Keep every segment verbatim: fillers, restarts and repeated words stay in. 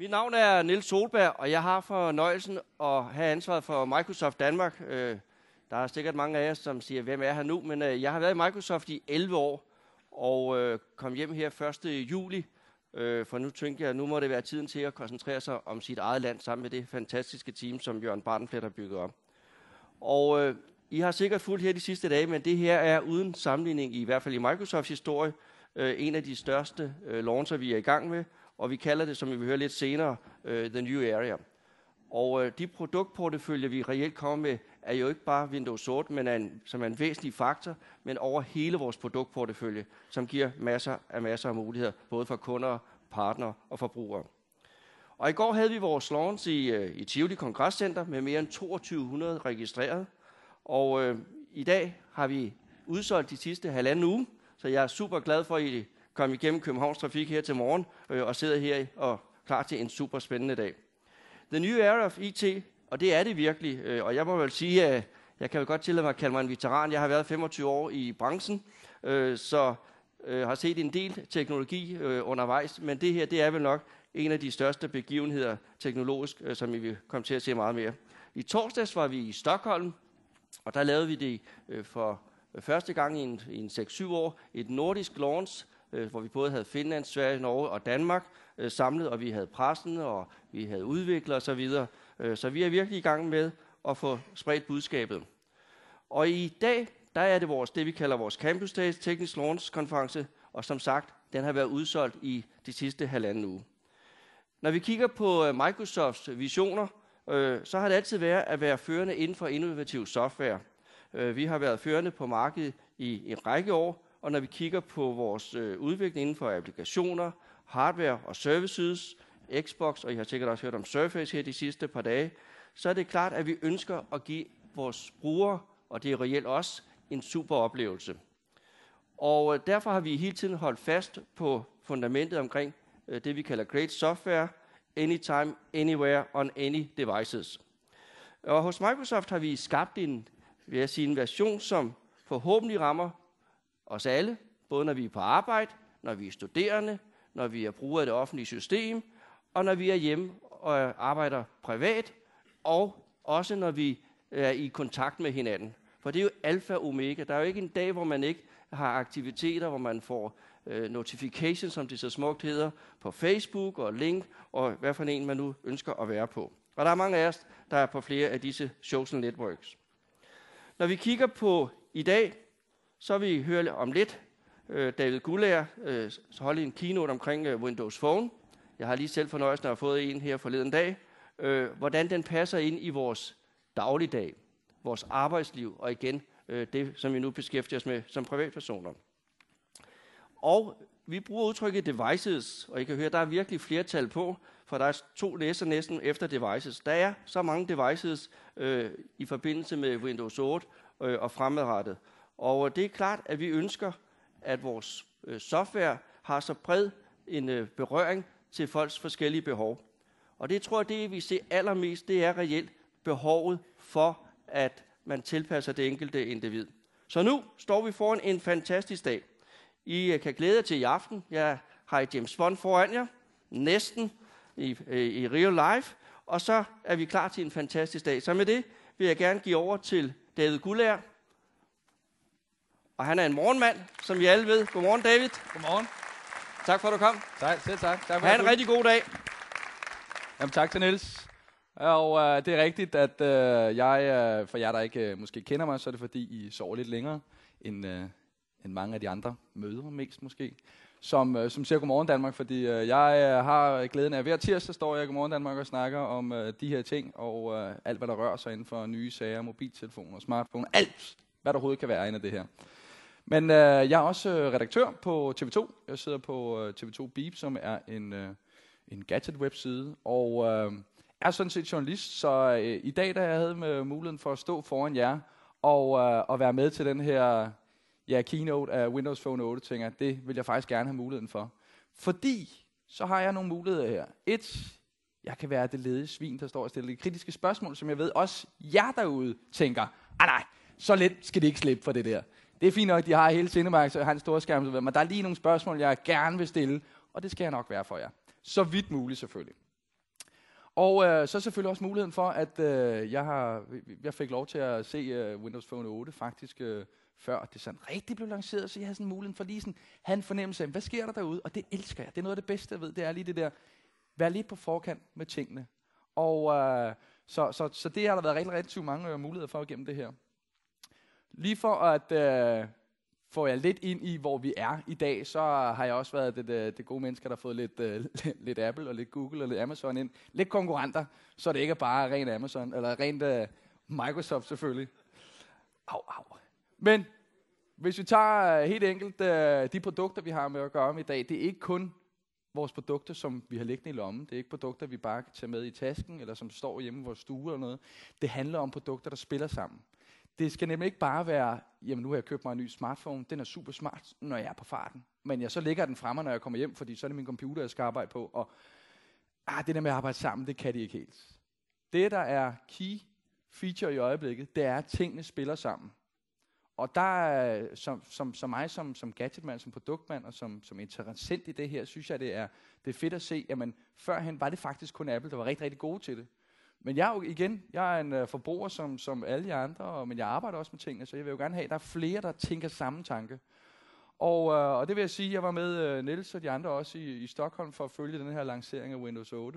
Mit navn er Niels Solberg, og jeg har fornøjelsen at have ansvaret for Microsoft Danmark. Der er sikkert mange af jer, som siger, hvem er her nu? Men jeg har været i Microsoft i elleve år, og kom hjem her første juli. For nu tænker jeg, at nu må det være tiden til at koncentrere sig om sit eget land, sammen med det fantastiske team, som Jørgen Bartenplet har bygget op. Og I har sikkert fulgt her de sidste dage, men det her er uden sammenligning, i hvert fald i Microsofts historie, en af de største launcher, vi er i gang med. Og vi kalder det, som vi vil høre lidt senere, uh, The New Area. Og uh, de produktporteføljer, vi reelt kommer med, er jo ikke bare Windows otte, men er en, som er en væsentlig faktor, men over hele vores produktportefølje, som giver masser af masser af muligheder, både for kunder, partnere og forbrugere. Og i går havde vi vores launch i, uh, i Tivoli Kongresscenter med mere end toogtyve hundrede registreret. Og uh, i dag har vi udsolgt de sidste halvanden uge, så jeg er super glad for, at I kom igennem Københavns Trafik her til morgen øh, og sidder her og klar til en super spændende dag. The New Era of I T, og det er det virkelig, øh, og jeg må vel sige, at jeg kan jo godt tillade mig at kalde mig en veteran. Jeg har været femogtyve år i branchen, øh, så øh, har set en del teknologi øh, undervejs, men det her, det er vel nok en af de største begivenheder teknologisk, øh, som vi vil komme til at se meget mere. I torsdags var vi i Stockholm, og der lavede vi det øh, for første gang i en, i en seks syv år, et nordisk launch, hvor vi både havde Finland, Sverige, Norge og Danmark øh, samlet, og vi havde pressen, og vi havde udviklere osv. Øh, så vi er virkelig i gang med at få spredt budskabet. Og i dag, der er det vores, det, vi kalder vores Campus Days Teknisk Launch-konference, og som sagt, den har været udsolgt i de sidste halvanden uge. Når vi kigger på uh, Microsofts visioner, øh, så har det altid været at være førende inden for innovativ software. Øh, vi har været førende på markedet i en række år, og når vi kigger på vores øh, udvikling inden for applikationer, hardware og services, Xbox, og I har sikkert også hørt om Surface her de sidste par dage, så er det klart, at vi ønsker at give vores brugere, og det er reelt også, en super oplevelse. Og øh, derfor har vi hele tiden holdt fast på fundamentet omkring øh, det, vi kalder Great Software, Anytime, Anywhere, on Any Devices. Og hos Microsoft har vi skabt en, vil jeg sige, en version, som forhåbentlig rammer os alle, både når vi er på arbejde, når vi er studerende, når vi er brugere af det offentlige system, og når vi er hjemme og arbejder privat, og også når vi er i kontakt med hinanden. For det er jo alfa og omega. Der er jo ikke en dag, hvor man ikke har aktiviteter, hvor man får øh, notifications, som det så smukt hedder, på Facebook og link, og hvad for en man nu ønsker at være på. Og der er mange af os, der er på flere af disse social networks. Når vi kigger på i dag, så vil vi høre om lidt øh, David Guldager øh, holde en keynote omkring øh, Windows Phone. Jeg har lige selv fornøjelsen af at have fået en her forleden dag. Øh, hvordan den passer ind i vores dagligdag, vores arbejdsliv, og igen øh, det, som vi nu beskæftiger os med som privatpersoner. Og vi bruger udtrykket devices, og I kan høre, der er virkelig flertal på, for der er to læser næsten efter devices. Der er så mange devices øh, i forbindelse med Windows otte øh, og fremadrettet. Og det er klart, at vi ønsker, at vores øh, software har så bred en øh, berøring til folks forskellige behov. Og det tror jeg, det vi ser allermest, det er reelt behovet for, at man tilpasser det enkelte individ. Så nu står vi foran en fantastisk dag. I øh, kan glæde jer til i aften. Jeg har et James Bond foran jer, næsten i, øh, i real life. Og så er vi klar til en fantastisk dag. Så med det vil jeg gerne give over til David Guldager. Og han er en morgenmand, som I alle ved. Godmorgen, David. Godmorgen. Tak for, at du kom. Tak, selv tak. tak for ha' en rigtig god dag. Jamen, tak til Niels. Og øh, det er rigtigt, at øh, jeg, øh, for jer, der ikke øh, måske kender mig, så er det fordi, I sover lidt længere end, øh, end mange af de andre mødre, mest måske, som, øh, som siger Godmorgen Danmark, fordi øh, jeg øh, har glæden af hver tirsdag, står jeg i Godmorgen Danmark og snakker om øh, de her ting, og øh, alt, hvad der rører sig inden for nye sager, mobiltelefoner, smartphone, alt, hvad der overhovedet kan være inde af det her. Men øh, jeg er også øh, redaktør på T V to. Jeg sidder på øh, T V to Beep, som er en, øh, en gadget-webside, og øh, er sådan set journalist, så øh, i dag, da jeg havde med muligheden for at stå foran jer og, øh, og være med til den her ja, keynote af Windows Phone otte, tænker jeg, det vil jeg faktisk gerne have muligheden for. Fordi, så har jeg nogle muligheder her. Et, jeg kan være det ledige svin, der står og stiller de kritiske spørgsmål, som jeg ved også jer derude tænker, ah nej, så let skal de ikke slippe for det der. Det er fint nok, at de har hele Cinemax og har en stor skærm, men der er lige nogle spørgsmål, jeg gerne vil stille, og det skal jeg nok være for jer. Så vidt muligt selvfølgelig. Og øh, så selvfølgelig også muligheden for, at øh, jeg, har, jeg fik lov til at se øh, Windows Phone otte faktisk øh, før det sådan rigtig blev lanceret, så jeg havde sådan muligheden for lige sådan, have en fornemmelse af, hvad sker der derude, og det elsker jeg. Det er noget af det bedste, jeg ved, det er lige det der, være lidt på forkant med tingene. Og øh, så, så, så det har der været rigtig, rigtig mange øh, muligheder for gennem det her. Lige for at øh, få jer lidt ind i, hvor vi er i dag, så har jeg også været det, det, det gode mennesker, der har fået lidt, øh, lidt Apple og lidt Google og lidt Amazon ind. Lidt konkurrenter, så det ikke er bare rent Amazon, eller rent øh, Microsoft selvfølgelig. Au, au. Men hvis vi tager helt enkelt øh, de produkter, vi har med at gøre med i dag, det er ikke kun vores produkter, som vi har liggende i lommen. Det er ikke produkter, vi bare kan tage med i tasken, eller som står hjemme i vores stue eller noget. Det handler om produkter, der spiller sammen. Det skal nemlig ikke bare være, jamen nu har jeg købt mig en ny smartphone, den er super smart, når jeg er på farten. Men jeg så lægger den fremme, når jeg kommer hjem, fordi så er det min computer, jeg skal arbejde på. Og ah, det der med at arbejde sammen, det kan de ikke helt. Det, der er key feature i øjeblikket, det er, at tingene spiller sammen. Og der er, som, som, som mig, som, som gadgetmand, som produktmand og som, som interessent i det her, synes jeg, det er, det er fedt at se, jamen førhen var det faktisk kun Apple, der var rigtig, rigtig gode til det. Men jeg er jo igen, jeg er en uh, forbruger som, som alle de andre, og, men jeg arbejder også med tingene, så jeg vil jo gerne have, at der er flere, der tænker samme tanke. Og, uh, og det vil jeg sige, jeg var med uh, Niels og de andre også i, i Stockholm for at følge den her lancering af Windows otte.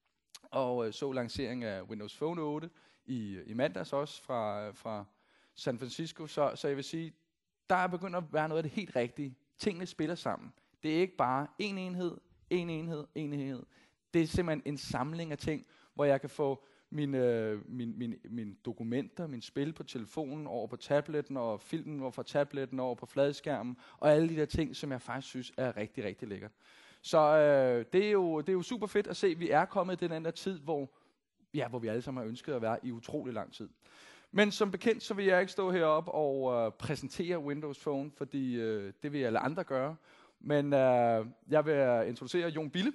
Og uh, så lancering af Windows Phone otte i, i mandags også fra, fra San Francisco. Så, så jeg vil sige, der er begyndt at være noget af det helt rigtige. Tingene spiller sammen. Det er ikke bare en enhed, en enhed, en enhed. Det er simpelthen en samling af ting, hvor jeg kan få mine, øh, min, min, min dokumenter, min spil på telefonen over på tabletten, og filmen over fra tabletten over på fladskærmen, og alle de der ting, som jeg faktisk synes er rigtig, rigtig lækkert. Så øh, det, er jo, det er jo super fedt at se, at vi er kommet i den der tid, hvor, ja, hvor vi alle sammen har ønsket at være i utrolig lang tid. Men som bekendt, så vil jeg ikke stå heroppe og øh, præsentere Windows Phone, fordi øh, det vil alle andre gøre. Men øh, jeg vil introducere Jon Bille.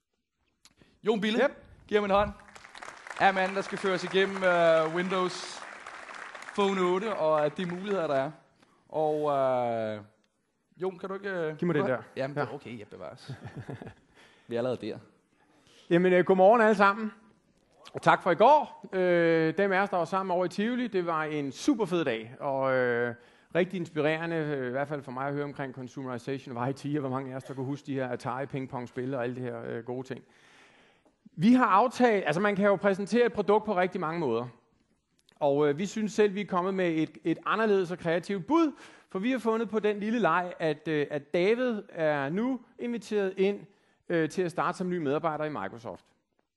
Jon Bille. Yep. Giv ham en hånd. Er manden, der skal føres igennem uh, Windows Phone otte og de muligheder, der er. Og uh, Jon, kan du ikke... Uh, Giv mig den der. Jamen, ja. Okay, jeg bevares. Vi er allerede der. Jamen, uh, godmorgen alle sammen. Og tak for i går. Uh, dem af os, der var sammen over i Tivoli, det var en super fed dag. Og uh, rigtig inspirerende, uh, i hvert fald for mig at høre omkring consumerization of I T, og hvor mange af os, der kunne huske de her Atari ping-pong-spil og alle de her uh, gode ting. Vi har aftalt, altså man kan jo præsentere et produkt på rigtig mange måder. Og øh, vi synes selv, vi er kommet med et, et anderledes og kreativt bud, for vi har fundet på den lille leg, at, øh, at David er nu inviteret ind øh, til at starte som ny medarbejder i Microsoft.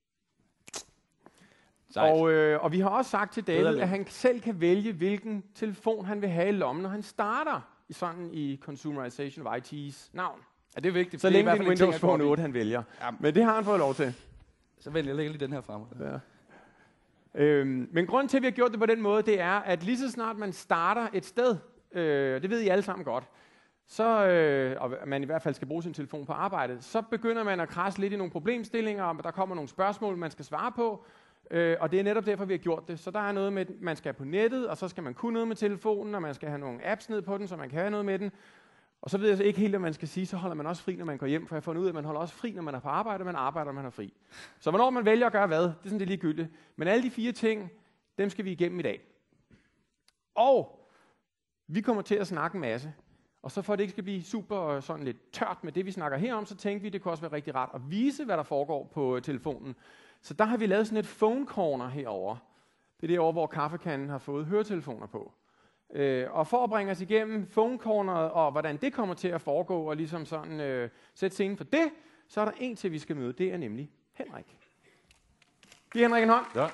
Og, øh, og vi har også sagt til David, at han selv kan vælge, hvilken telefon han vil have i lommen, når han starter i sådan i Consumerization of I T's navn. Ja, det er vigtigt. Så længe det er en Windows Phone otte, han vælger. Ja. Men det har han fået lov til. Så vælger jeg lige den her frem. Ja. Øhm, men grunden til, at vi har gjort det på den måde, det er, at lige så snart man starter et sted, øh, det ved I alle sammen godt, så, øh, og man i hvert fald skal bruge sin telefon på arbejdet, så begynder man at krasse lidt i nogle problemstillinger, og der kommer nogle spørgsmål, man skal svare på, øh, og det er netop derfor, vi har gjort det. Så der er noget med, man skal på nettet, og så skal man kunne noget med telefonen, og man skal have nogle apps ned på den, så man kan have noget med den. Og så ved jeg så ikke helt, hvad man skal sige, så holder man også fri, når man går hjem, for jeg har fundet ud af, at man holder også fri, når man er på arbejde, og man arbejder, når man er fri. Så hvornår man vælger at gøre hvad, det er sådan det ligegyldigt. Men alle de fire ting, dem skal vi igennem i dag. Og vi kommer til at snakke en masse. Og så for at det ikke skal blive super sådan lidt tørt med det, vi snakker herom, så tænkte vi, det kunne også være rigtig rart at vise, hvad der foregår på telefonen. Så der har vi lavet sådan et phone corner herover. Det er derovre, hvor kaffekanden har fået høretelefoner på. Øh, og for at bringe os igennem phone corneret og hvordan det kommer til at foregå og ligesom sådan øh, sætte scenen for det, så er der en til, vi skal møde. Det er nemlig Henrik. Giv Henrik en hånd. Ja.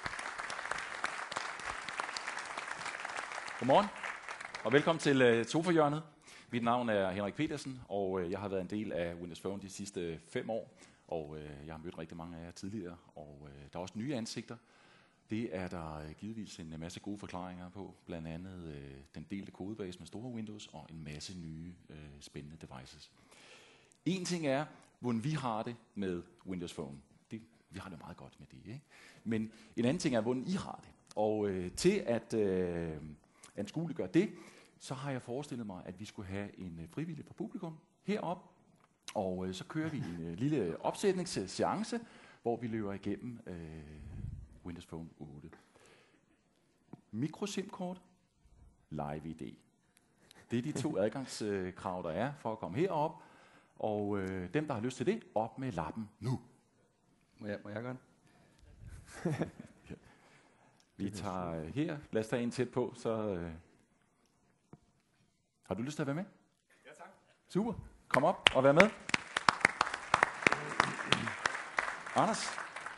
Godmorgen og velkommen til uh, Sofa-hjørnet. Mit navn er Henrik Petersen, og uh, jeg har været en del af Windows Phone de sidste fem år. Og uh, jeg har mødt rigtig mange af jer tidligere, og uh, der er også nye ansigter. Det er der givetvis en masse gode forklaringer på, blandt andet øh, den delte kodebase med store Windows og en masse nye øh, spændende devices. En ting er, hvordan vi har det med Windows Phone. Det, vi har det meget godt med det, ikke? Men en anden ting er, hvordan I har det. Og øh, til at øh, anskueliggøre det, så har jeg forestillet mig, at vi skulle have en øh, frivillig fra publikum herop. Og øh, så kører vi en øh, lille opsætningsseance, hvor vi løber igennem øh, Windows Phone otte. Microsim-kort, Live I D. Det er de to adgangskrav, der er for at komme herop. Og øh, dem, der har lyst til det, op med lappen nu. Må jeg, må jeg gøre det? Vi tager øh, her. Lad os tage en tæt på. Så, øh. Har du lyst til at være med? Ja, tak. Super. Kom op og vær med. Anders.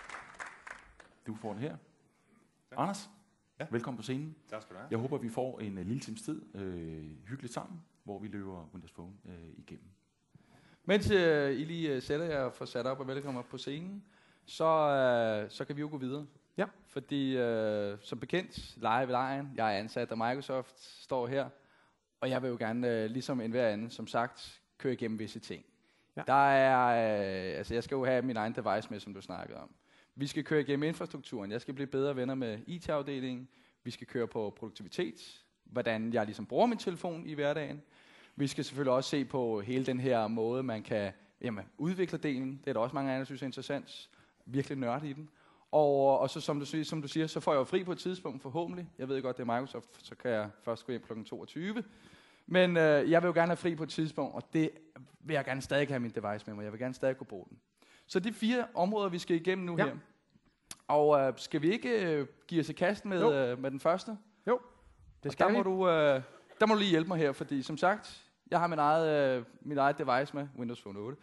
Du får den her. Ja. Anders, ja. Velkommen på scenen. Tak skal du have. Jeg håber, vi får en uh, lille times tid øh, hyggeligt sammen, hvor vi løber Windows Phone øh, igennem. Mens øh, I lige øh, sætter jer og får sat op og velkommen op på scenen, så, øh, så kan vi jo gå videre. Ja. Fordi øh, som bekendt, live lejen, jeg er ansat af Microsoft, står her, og jeg vil jo gerne, øh, ligesom enhver anden, som sagt, køre igennem visse ting. Ja. Der er, øh, altså jeg skal jo have min egen device med, som du snakkede om. Vi skal køre igennem infrastrukturen. Jeg skal blive bedre venner med I T-afdelingen. Vi skal køre på produktivitet, hvordan jeg ligesom bruger min telefon i hverdagen. Vi skal selvfølgelig også se på hele den her måde, man kan jamen, udvikle delen. Det er der også mange andre, der synes er interessant. Virkelig nørd i den. Og, og så som du, som du siger, så får jeg jo fri på et tidspunkt forhåbentlig. Jeg ved godt, det er Microsoft, så kan jeg først gå hjem klokken toogtyve. Men øh, jeg vil jo gerne have fri på et tidspunkt, og det vil jeg gerne stadig have min device med mig. Jeg vil gerne stadig kunne bruge den. Så de fire områder, vi skal igennem nu ja. her. Og øh, skal vi ikke øh, give os i kast med, øh, med den første? Jo, det skal der vi. må, du, øh, der må du lige hjælpe mig her, fordi som sagt, jeg har min eget, øh, min eget device med, Windows Phone otte.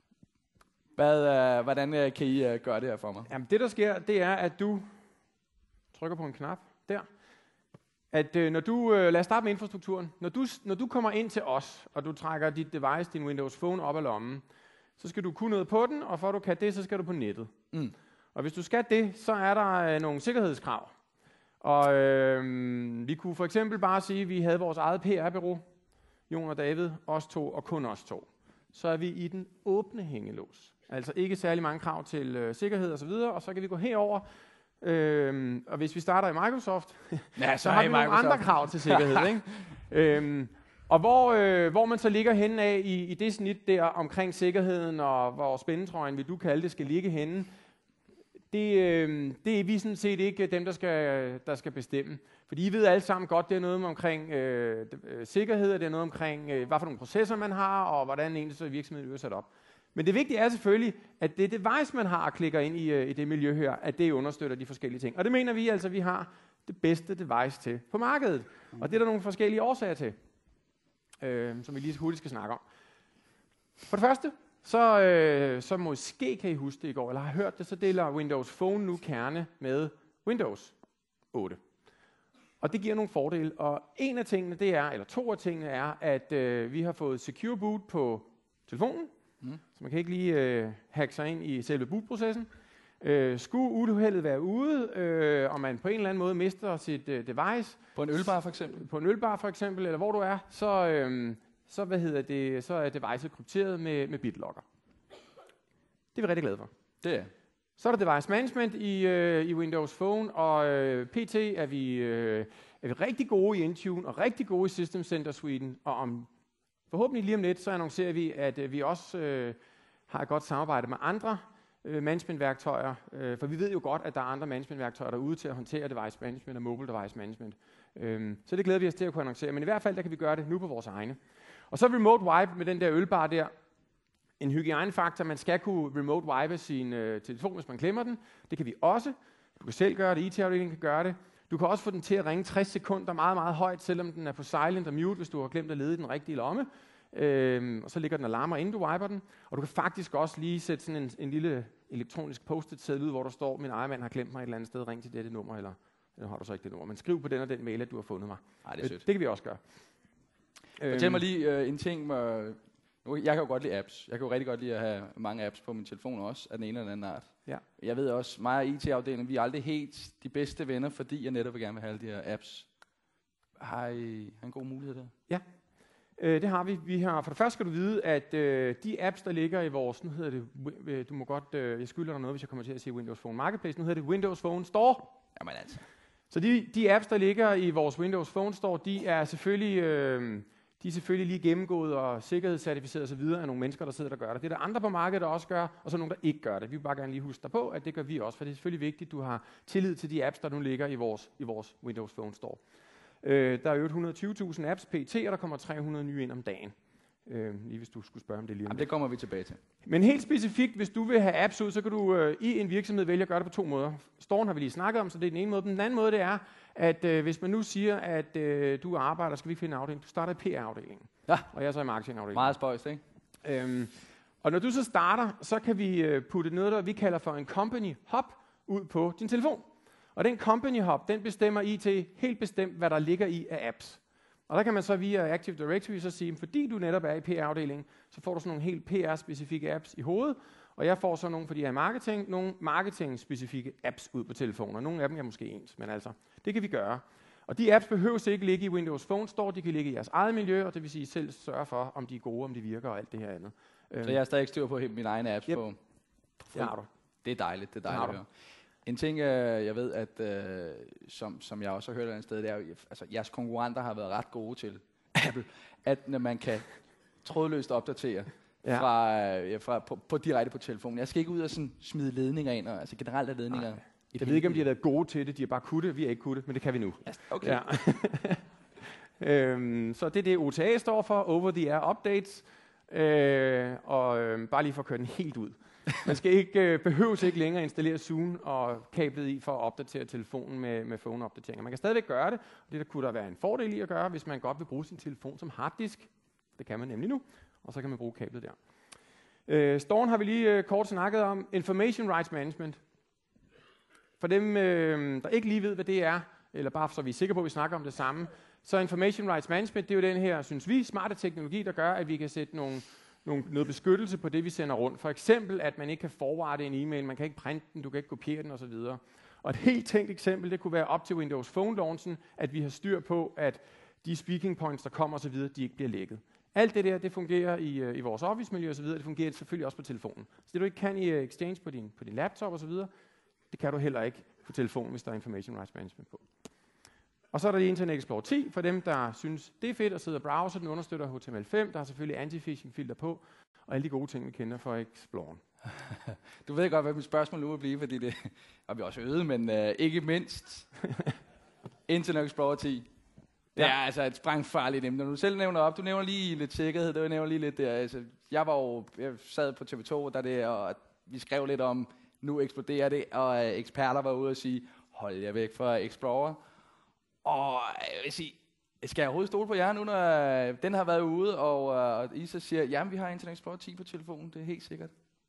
Hvad, øh, hvordan øh, kan I øh, gøre det her for mig? Jamen det der sker, det er, at du trykker på en knap der. At øh, når du, øh, lad os starte med infrastrukturen. Når du, når du kommer ind til os, og du trækker dit device, din Windows Phone op af lommen, så skal du kunne noget på den, og for at du kan det, så skal du på nettet. Mm. Og hvis du skal det, så er der øh, nogle sikkerhedskrav. Og øh, vi kunne for eksempel bare sige, at vi havde vores eget P R-bureau, Jon og David, os to og kun os to. Så er vi i den åbne hængelås. Altså ikke særlig mange krav til øh, sikkerhed og så videre, og så kan vi gå herover. Øh, og hvis vi starter i Microsoft, ja, så, så har vi nogle andre krav til sikkerhed. Ikke? øh, og hvor, øh, hvor man så ligger henne af i, i det snit der omkring sikkerheden, og hvor spændetrøjen, vil du kalde det, skal ligge henne, Det, øh, det er vi sådan set ikke dem, der skal, der skal bestemme. Fordi I ved alle sammen godt, det er noget omkring øh, sikkerhed, og det er noget omkring, øh, hvad for nogle processer man har, og hvordan en så virksomheden er sat op. Men det vigtige er selvfølgelig, at det device, man har og klikker ind i, øh, i det miljø her, at det understøtter de forskellige ting. Og det mener vi altså, at vi har det bedste device til på markedet. Og det er der nogle forskellige årsager til, øh, som vi lige hurtigt skal snakke om. For det første, Så, øh, så måske kan I huske det i går, eller har hørt det, så deler Windows Phone nu kerne med Windows otte. Og det giver nogle fordele, og en af tingene, det er, eller to af tingene er, at øh, vi har fået Secure Boot på telefonen, mm. så man kan ikke lige øh, hacke sig ind i selve bootprocessen. Øh, skulle uheldet være ude, øh, og man på en eller anden måde mister sit øh, device. På en ølbar for eksempel? På en ølbar for eksempel, eller hvor du er, så... Øh, Så, hvad hedder det, så er device krypteret med, med BitLocker. Det er vi rigtig glade for. Det er. Så er der device management i, øh, i Windows Phone, og øh, P T er vi, øh, er vi rigtig gode i Intune, og rigtig gode i System Center Suiten, og om, forhåbentlig lige om lidt, så annoncerer vi, at øh, vi også øh, har et godt samarbejde med andre øh, managementværktøjer, øh, for vi ved jo godt, at der er andre managementværktøjer derude til at håndtere device management og mobile device management. Øh, så det glæder vi os til at kunne annoncere, men i hvert fald, der kan vi gøre det nu på vores egne. Og så remote wipe med den der ølbar der. En hygiejnefaktor, man skal kunne remote wipe sin øh, telefon, hvis man glemmer den. Det kan vi også. Du kan selv gøre det, I T-afdelingen kan gøre det. Du kan også få den til at ringe tres sekunder meget, meget højt, selvom den er på silent og mute, hvis du har glemt at lede i den rigtige lomme. Øhm, og så ligger den alarmer, inden du wiper den. Og du kan faktisk også lige sætte sådan en, en lille elektronisk post-it-seddel ud, hvor der står, min ejermand har glemt mig et eller andet sted, ring til dette nummer, eller, eller har du så ikke det nummer. Men skriv på den og den mail, at du har fundet mig. Ej, det er sødt. Øh, det kan vi også gøre. Fortæl mig lige øh, en ting. Med, nu, jeg kan jo godt lide apps. Jeg kan jo rigtig godt lide at have mange apps på min telefon også, af den ene eller den anden art. Ja. Jeg ved også, mig og I T-afdelingen, vi er aldrig helt de bedste venner, fordi jeg netop vil gerne vil have alle de her apps. Har I har en god mulighed der? Ja, øh, det har vi. Vi har. For det første skal du vide, at øh, de apps, der ligger i vores, nu hedder det, du må godt, øh, jeg skylder dig noget, hvis jeg kommer til at sige Windows Phone Marketplace, nu hedder det Windows Phone Store. Jamen altså. Så de, de apps, der ligger i vores Windows Phone Store, de er selvfølgelig... Øh, De er selvfølgelig lige gennemgået og sikkerhedscertificeret osv. af nogle mennesker, der sidder og gør det. Det er der andre på markedet, der også gør, og så nogle, der ikke gør det. Vi vil bare gerne lige huske dig på, at det gør vi også, for det er selvfølgelig vigtigt, at du har tillid til de apps, der nu ligger i vores, i vores Windows Phone Store. Øh, der er jo et hundrede og tyve tusind apps pt, og der kommer tre hundrede nye ind om dagen. Øh, lige hvis du skulle spørge om det lige om Jamen, det kommer vi tilbage til. Men helt specifikt, hvis du vil have apps ud, så kan du øh, i en virksomhed vælge at gøre det på to måder. Storen har vi lige snakket om, så det er den ene måde. Den anden måde, det er, at øh, hvis man nu siger, at øh, du arbejder, skal vi ikke finde en afdeling. Du starter i P R-afdelingen, Ja. og jeg er så i marketingafdelingen. Meget spøjst, ikke? Øhm, og når du så starter, så kan vi øh, putte noget, der vi kalder for en company hub, ud på din telefon. Og den company hub, den bestemmer I T helt bestemt, hvad der ligger i af apps. Og der kan man så via Active Directory så sige, fordi du netop er i P R-afdelingen, så får du sådan nogle helt P R-specifikke apps i hovedet, og jeg får så nogle, fordi jeg er i marketing, nogle marketing-specifikke apps ud på telefoner. Nogle af dem er måske ens, men altså, det kan vi gøre. Og de apps behøver ikke ligge i Windows Phone Store, de kan ligge i jeres eget miljø, og det vil sige selv sørge for, om de er gode, om de virker og alt det her andet. Så jeg er stadig styr på mine egne apps Yep. på. Det har du. Det er dejligt, det er har dejligt du. at høre. En ting, øh, jeg ved, at øh, som, som jeg også har hørt et andet sted, det er jo, altså jeres konkurrenter har været ret gode til Apple, at når man kan trådløst opdatere Ja. fra, øh, ja, fra, på, på direkte på telefonen. Jeg skal ikke ud og sådan smide ledninger ind, og, altså generelt er ledninger. Nej. Jeg ved ikke, om de har været gode til det, de har bare kunnet det, vi har ikke kunnet det, men det kan vi nu. Okay. Ja. øhm, så det er det, O T A står for, Over the Air Updates, øh, og øh, bare lige for at køre den helt ud. Man skal ikke, øh, behøves ikke længere installere Zoom og kablet i for at opdatere telefonen med, med phone-opdateringer. Man kan stadigvæk gøre det, og det der kunne der være en fordel i at gøre, hvis man godt vil bruge sin telefon som harddisk. Det kan man nemlig nu, og så kan man bruge kablet der. Øh, Storen har vi lige øh, kort snakket om. Information Rights Management. For dem, øh, der ikke lige ved, hvad det er, eller bare så vi er sikre på, at vi snakker om det samme, så Information Rights Management, det er jo den her, synes vi, smarte teknologi, der gør, at vi kan sætte nogle, nogle, noget beskyttelse på det, vi sender rundt. For eksempel, at man ikke kan forwarde en e-mail, man kan ikke printe den, du kan ikke kopiere den osv. Og et helt tænkt eksempel, det kunne være op til Windows Phone launchen, at vi har styr på, at de speaking points, der kommer osv., de ikke bliver lækket. Alt det der, det fungerer i, uh, i vores Office-miljø osv., det fungerer selvfølgelig også på telefonen. Så det du ikke kan i uh, Exchange på din, på din laptop osv., det kan du heller ikke på telefonen, hvis der er Information Rights Management på. Og så er der lige Internet Explorer ti, for dem, der synes, det er fedt at sidde og browse. Den understøtter H T M L fem, der har selvfølgelig anti-phishing-filter på, og alle de gode ting, vi kender fra Explorer. Du ved godt, hvad mit spørgsmål nu vil blive, fordi det har vi også øvet, men uh, ikke mindst Internet Explorer ti. Det Ja. er altså et sprængfarligt emne. Når du selv nævner op, du nævner lige lidt sikkerhed, det nævner lige lidt der. Altså, jeg var jo, jeg sad på T V to, der det, og vi skrev lidt om, nu eksploderer det, og uh, eksperter var ude og sige, hold jer væk fra Explorer. Og jeg vil sige, skal jeg overhovedet stole på jer nu, når uh, den har været ude, og, uh, og I så siger, jamen vi har Internet Explorer ti på telefonen, det er helt sikkert.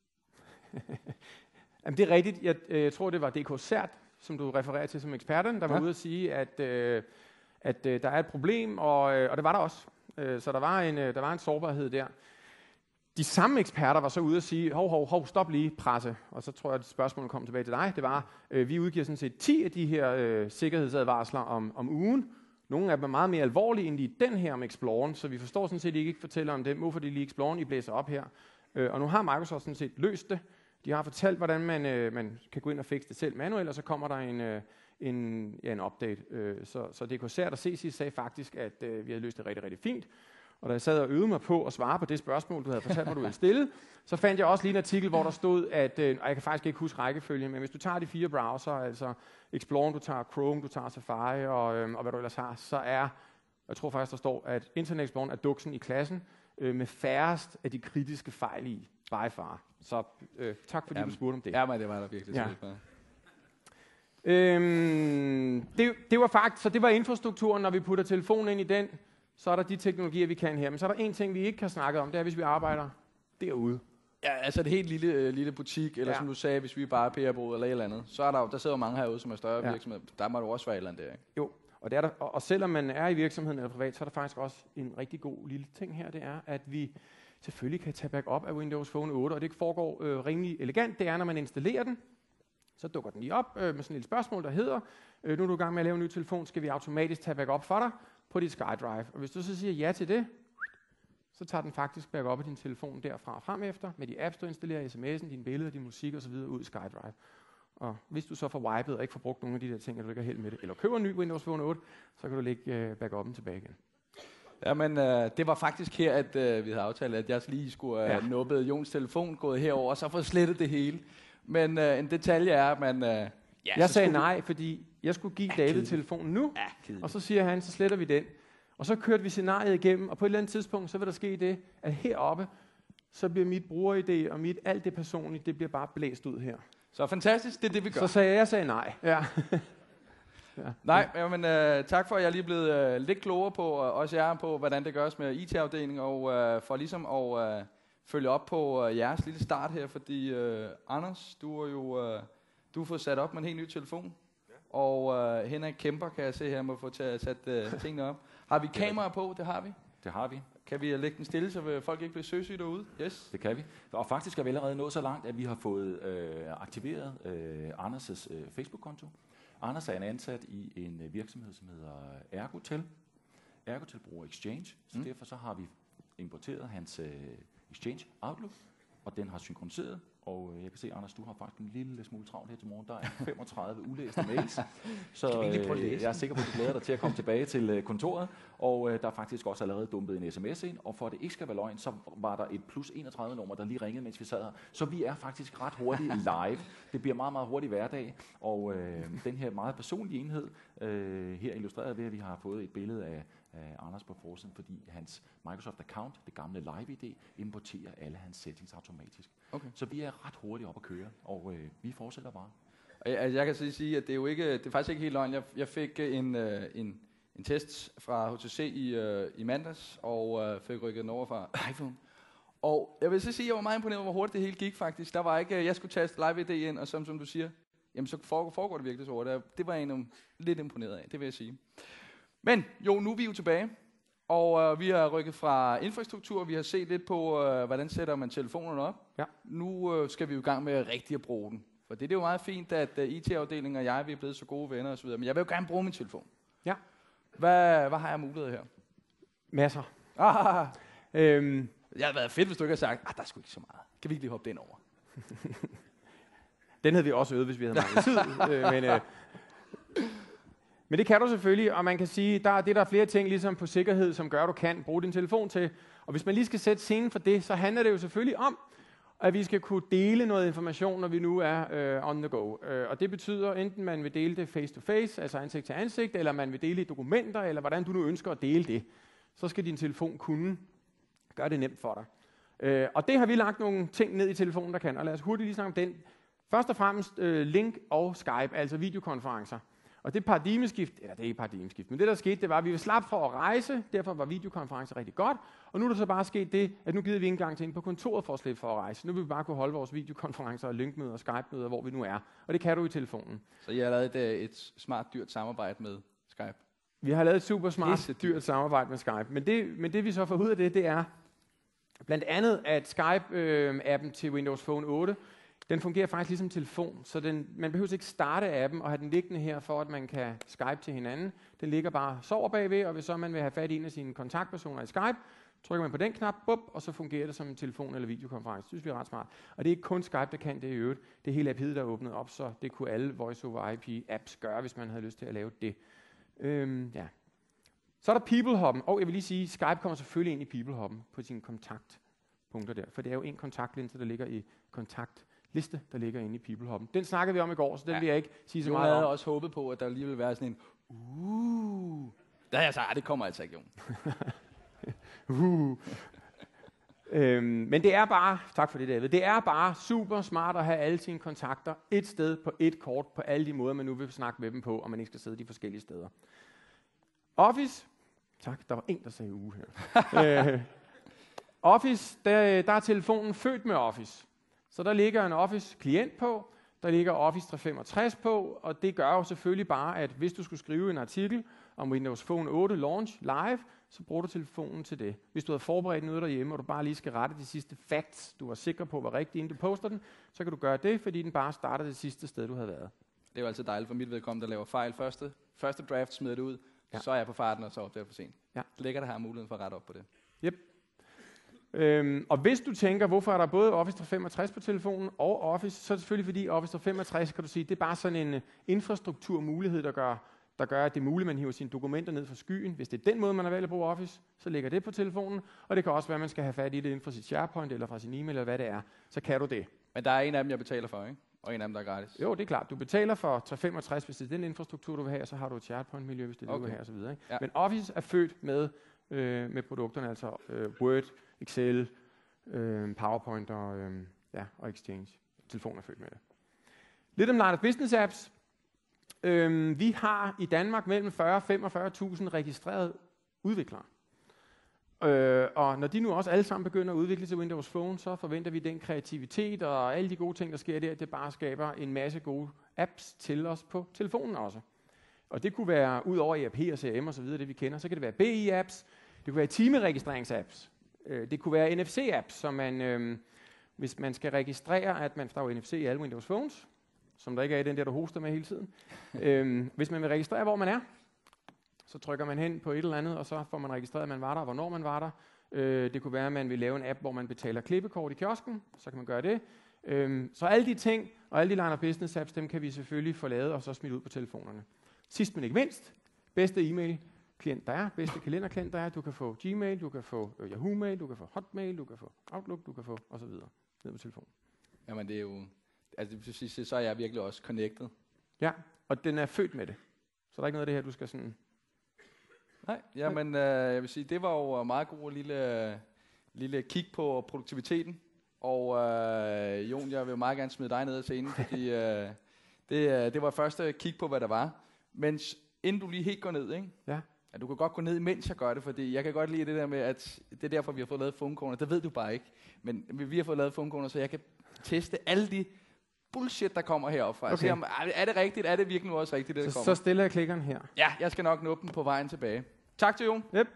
Jamen, det er rigtigt. Jeg, øh, jeg tror, det var D K Cert, som du refererer til som eksperten, der var Ja. ude at sige, at, øh, at øh, der er et problem, og, øh, og det var der også. Øh, så der var, en, øh, der var en sårbarhed der. De samme eksperter var så ude at sige, hov, hov, hov, stop lige, presse. Og så tror jeg, at spørgsmålet kom tilbage til dig. Det var, øh, vi udgiver sådan set ti af de her øh, sikkerhedsadvarsler om, om ugen. Nogle af dem er meget mere alvorlige end lige den her om Exploreren, så vi forstår sådan set, at I ikke fortæller om dem. Hvorfor det lige Exploreren, I blæser op her. Øh, og nu har Microsoft sådan set løst det. De har fortalt, hvordan man, øh, man kan gå ind og fikse det selv manuelt, og så kommer der en, øh, en, ja, en update. Øh, så, så D K Cert og C C sagde faktisk, at øh, vi havde løst det rigtig, rigtig fint. Og da jeg sad og øvede mig på at svare på det spørgsmål, du havde fortalt mig, du ville stille, så fandt jeg også lige en artikel, hvor der stod, at, øh, og jeg kan faktisk ikke huske rækkefølgen, men hvis du tager de fire browser, altså Explorer, du tager Chrome, du tager Safari og, øh, og hvad du ellers har, så er, jeg tror faktisk, der står, at Internet Explorer er duksen i klassen øh, med færrest af de kritiske fejl i, by far. Så øh, tak fordi Jamen, du spurgte om det. Ja, men det var der virkelig. Ja. Ja. Øhm, det, det var faktisk, så det var infrastrukturen, når vi putter telefonen ind i den, så er der de teknologier, vi kan her. Men så er der en ting, vi ikke kan snakke om, det er, hvis vi arbejder derude. Ja, altså et helt lille, øh, lille butik, eller Ja. som du sagde, hvis vi bare er P R-brug eller et eller andet, så er der jo, der sidder jo mange herude, som er større Ja. ja. virksomheder. Der må du også være et eller andet der, ikke? Jo, og, det er der, og, og selvom man er i virksomheden eller privat, så er der faktisk også en rigtig god lille ting her, det er, at vi selvfølgelig kan tage backup af Windows Phone otte, og det foregår øh, rimelig elegant. Det er, når man installerer den, så dukker den lige op øh, med sådan et lille spørgsmål, der hedder, øh, nu er du i gang med at lave en ny telefon, skal vi automatisk tage backup for dig på dit SkyDrive. Og hvis du så siger ja til det, så tager den faktisk backup af din telefon derfra og frem efter, med de apps, du installerer, sms'en, dine billeder, din musik osv. ud i SkyDrive. Og hvis du så får wiped og ikke får brugt nogle af de der ting, og du ikke er held med det, eller køber en ny Windows Phone otte, så kan du lægge øh, backuppen tilbage igen. Jamen, øh, det var faktisk her, at øh, vi havde aftalt, at jeg lige skulle have øh, ja. nubbet Jons telefon, gået herover og så få slettet det hele. Men øh, en detalje er, at man... Øh, ja, jeg sagde nej, fordi jeg skulle give ja, David telefonen nu, ja, og så siger han, så sletter vi den. Og så kørte vi scenariet igennem, og på et eller andet tidspunkt, så vil der ske det, at heroppe, så bliver mit brugeridé og mit alt det personlige, det bliver bare blæst ud her. Så fantastisk, det er det, vi gør. Så sagde jeg, jeg sagde nej. Ja. ja. Nej, men øh, tak for, at jeg er lige blevet øh, lidt klogere på, og også jer på, hvordan det gøres med I T-afdelingen, og øh, for ligesom at øh, følge op på øh, jeres lille start her, fordi øh, Anders, du er jo øh, du har fået sat op med en helt ny telefon, ja. og øh, Henrik kæmper, kan jeg se her, må få taget, sat øh, tingene op. Har vi kamera på? Det har vi. Det har vi. Kan vi lægge den stille, så folk ikke bliver søsyge derude? Yes. Det kan vi. Og faktisk er vi allerede nået så langt, at vi har fået øh, aktiveret øh, Anders' øh, Facebook-konto. Anders er en ansat i en øh, virksomhed, som hedder Ergotel. Ergotel bruger Exchange, så mm. derfor så har vi importeret hans øh, Exchange Outlook, og den har synkroniseret. Og øh, jeg kan se, Anders, du har faktisk en lille smule travlt her til morgen. Der er femogtredive ulæste mails. Så øh, jeg er sikker på, at du glæder dig til at komme tilbage til øh, kontoret. Og øh, der er faktisk også allerede dumpet en sms ind. Og for at det ikke skal være løgn, så var der et plus enogtredive nummer, der lige ringede, mens vi sad her. Så vi er faktisk ret hurtigt live. Det bliver meget, meget hurtigt hverdag. Og øh, den her meget personlige enhed, øh, her illustreret ved, at vi har fået et billede af af Anders på forsiden, fordi hans Microsoft-account, det gamle Live I D, importerer alle hans settings automatisk. Okay. Så vi er ret hurtigt op at køre, og øh, vi fortsætter bare. Jeg, jeg kan så sige, at det er jo ikke, det er faktisk ikke helt løgn. Jeg, jeg fik en, øh, en, en test fra H T C i, øh, i mandags, og øh, fik rykket den over fra iPhone. Og jeg vil så sige, at jeg var meget imponeret over, hvor hurtigt det hele gik faktisk. Der var ikke, jeg skulle taste Live I D ind, og som, som du siger, jamen så foregår, foregår det virkelig så hurtigt. Det var jeg en lidt imponeret af, det vil jeg sige. Men jo, nu er vi jo tilbage, og øh, vi har rykket fra infrastruktur, vi har set lidt på, øh, hvordan sætter man telefonerne op. Ja. Nu øh, skal vi jo i gang med rigtig at bruge den. For det, det er jo meget fint, at uh, I T-afdelingen og jeg vi er blevet så gode venner osv., men jeg vil jo gerne bruge min telefon. Ja. Hvad, hvad har jeg mulighed her? Masser. Ah, øhm. Det havde været fedt, hvis du ikke havde sagt, ah, der er sgu ikke så meget. Kan vi ikke lige hoppe den over? Den havde vi også øvet, hvis vi havde mange tid. øh, men... Øh, Men det kan du selvfølgelig, og man kan sige, der er det der er flere ting ligesom på sikkerhed, som gør, at du kan bruge din telefon til. Og hvis man lige skal sætte scenen for det, så handler det jo selvfølgelig om, at vi skal kunne dele noget information, når vi nu er øh, on the go. Øh, og det betyder, enten man vil dele det face to face, altså ansigt til ansigt, eller man vil dele i dokumenter, eller hvordan du nu ønsker at dele det. Så skal din telefon kunne gøre det nemt for dig. Øh, og det har vi lagt nogle ting ned i telefonen, der kan. Og lad os hurtigt lige snakke om den. Først og fremmest øh, Link og Skype, altså videokonferencer. Og det paradigmeskift, eller det er ikke paradigmeskift, men det der skete, det var, at vi var slap for at rejse, derfor var videokonferencer rigtig godt, og nu er der så bare sket det, at nu gider vi ikke engang til ind på kontoret for at slippe for at rejse. Nu vil vi bare kunne holde vores videokonferencer og linkmøder og Skype-møder, hvor vi nu er, og det kan du i telefonen. Så I har lavet et, et smart, dyrt samarbejde med Skype? Vi har lavet et super smart, dyrt samarbejde med Skype, men det, men det vi så får ud af det, det er blandt andet, at Skype-appen øh, til Windows Phone otte, den fungerer faktisk ligesom telefon, så den, man behøver ikke starte appen og have den liggende her, for at man kan Skype til hinanden. Den ligger bare sover bagved, og hvis så man vil have fat i en af sine kontaktpersoner i Skype, trykker man på den knap, bup, og så fungerer det som en telefon- eller videokonference. Det synes vi er ret smart. Og det er ikke kun Skype, der kan det i øvrigt. Det er hele A P I'et, der er åbnet op, så det kunne alle Voice over I P-apps gøre, hvis man havde lyst til at lave det. Øhm, ja. Så er der People-hubben, og jeg vil lige sige, Skype kommer selvfølgelig ind i People-hubben på sine kontaktpunkter der, for det er jo en kontaktlinse, der ligger i kontakt. Liste, der ligger inde i People-hubben. Den snakkede vi om i går, så den ja. vil jeg ikke sige så du meget om. Jeg havde også håbet på, at der lige ville være sådan en uh. Der har jeg sagt, det kommer altså ikke, uh. øhm, Men det er bare, tak for det David, det er bare super smart at have alle sine kontakter et sted på et kort, på alle de måder, man nu vil snakke med dem på, og man ikke skal sidde de forskellige steder. Office, tak, der var en, der sagde uge her. øh, Office, der, der er telefonen født med Office. Så der ligger en Office-klient på, der ligger Office tre femogtres på, og det gør jo selvfølgelig bare, at hvis du skulle skrive en artikel om Windows Phone otte Launch live, så bruger du telefonen til det. Hvis du har forberedt noget derhjemme, og du bare lige skal rette de sidste facts, du var sikker på var rigtige, inden du poster den, så kan du gøre det, fordi den bare starter det sidste sted, du havde været. Det er jo altid dejligt for mit vedkommende, der laver fejl. Første, første draft smider det ud, ja. Så er jeg på farten, og så opdager jeg for sent. Ja. Lækker der har muligheden for at rette op på det. Yep. Øhm, og hvis du tænker, hvorfor er der både Office tre femogtres på telefonen og Office, så er det selvfølgelig fordi Office tre femogtres, kan du sige, det er bare sådan en uh, infrastrukturmulighed, der gør der gør, at det er muligt, at man hiver sine dokumenter ned fra skyen. Hvis det er den måde, man har valgt at bruge Office, så ligger det på telefonen. Og det kan også være, at man skal have fat i det inden fra sit SharePoint, eller fra sin e-mail, eller hvad det er. Så kan du det. Men der er en af dem, jeg betaler for, ikke? Og en af dem, der er gratis. Jo, det er klart. Du betaler for tre hundrede og femogtres, hvis det er den infrastruktur, du vil have, og så har du et SharePoint-miljø, hvis det er okay. Det, du vil have, og så videre. Ikke? Ja. Men Office er født med, øh, med produkterne, altså øh, Word, Excel, øh, PowerPoint og, øh, ja, og Exchange. Telefonen er født med det. Lidt om Line of Business Apps. Øh, vi har i Danmark mellem fyrre og femogfyrre tusind registrerede udviklere. Øh, og når de nu også alle sammen begynder at udvikle til Windows Phone, så forventer vi den kreativitet og alle de gode ting, der sker der, det bare skaber en masse gode apps til os på telefonen også. Og det kunne være, ud over E R P og C R M og så videre, det vi kender, så kan det være B I-apps, det kunne være timeregistreringsapps, øh, det kunne være N F C-apps, så man, øh, hvis man skal registrere, at man, der er jo N F C i alle Windows Phones, som der ikke er i den der, du hoster med hele tiden. øh, hvis man vil registrere, hvor man er, så trykker man hen på et eller andet, og så får man registreret, at man var der, og hvornår man var der. Øh, det kunne være, at man vil lave en app, hvor man betaler klippekort i kiosken, så kan man gøre det. Øh, så alle de ting, og alle de Line of Business apps, dem kan vi selvfølgelig få lavet, og så smidt ud på telefonerne. Sidst men ikke mindst, bedste e-mail-klient der er, bedste kalenderklient der er. Du kan få Gmail, du kan få øh, Yahoo Mail, du kan få Hotmail, du kan få Outlook, du kan få osv. ned på telefonen. Jamen det er jo, altså det vil sige, så er jeg virkelig også connected. Ja, og den er født med det. Så der er ikke noget af det her, du skal sådan... Nej, jamen, øh, jeg vil sige, det var jo meget god lille, lille kig på produktiviteten. Og øh, Jon, jeg vil meget gerne smide dig ned af scenen, fordi øh, det, det var første kig på, hvad der var. Men inden du lige helt går ned, ikke? Ja. Ja, du kan godt gå ned, mens jeg gør det, fordi jeg kan godt lide det der med, at det er derfor, vi har fået lavet phone-corner. Det ved du bare ikke. Men vi har fået lavet phone-corner, så jeg kan teste alle de bullshit, der kommer heroppe fra. Okay. Om, er det rigtigt? Er det virkelig nu også rigtigt, det der så, kommer? Så stiller jeg klikkeren her. Ja, jeg skal nok nå den på vejen tilbage. Tak til Jon. Yep.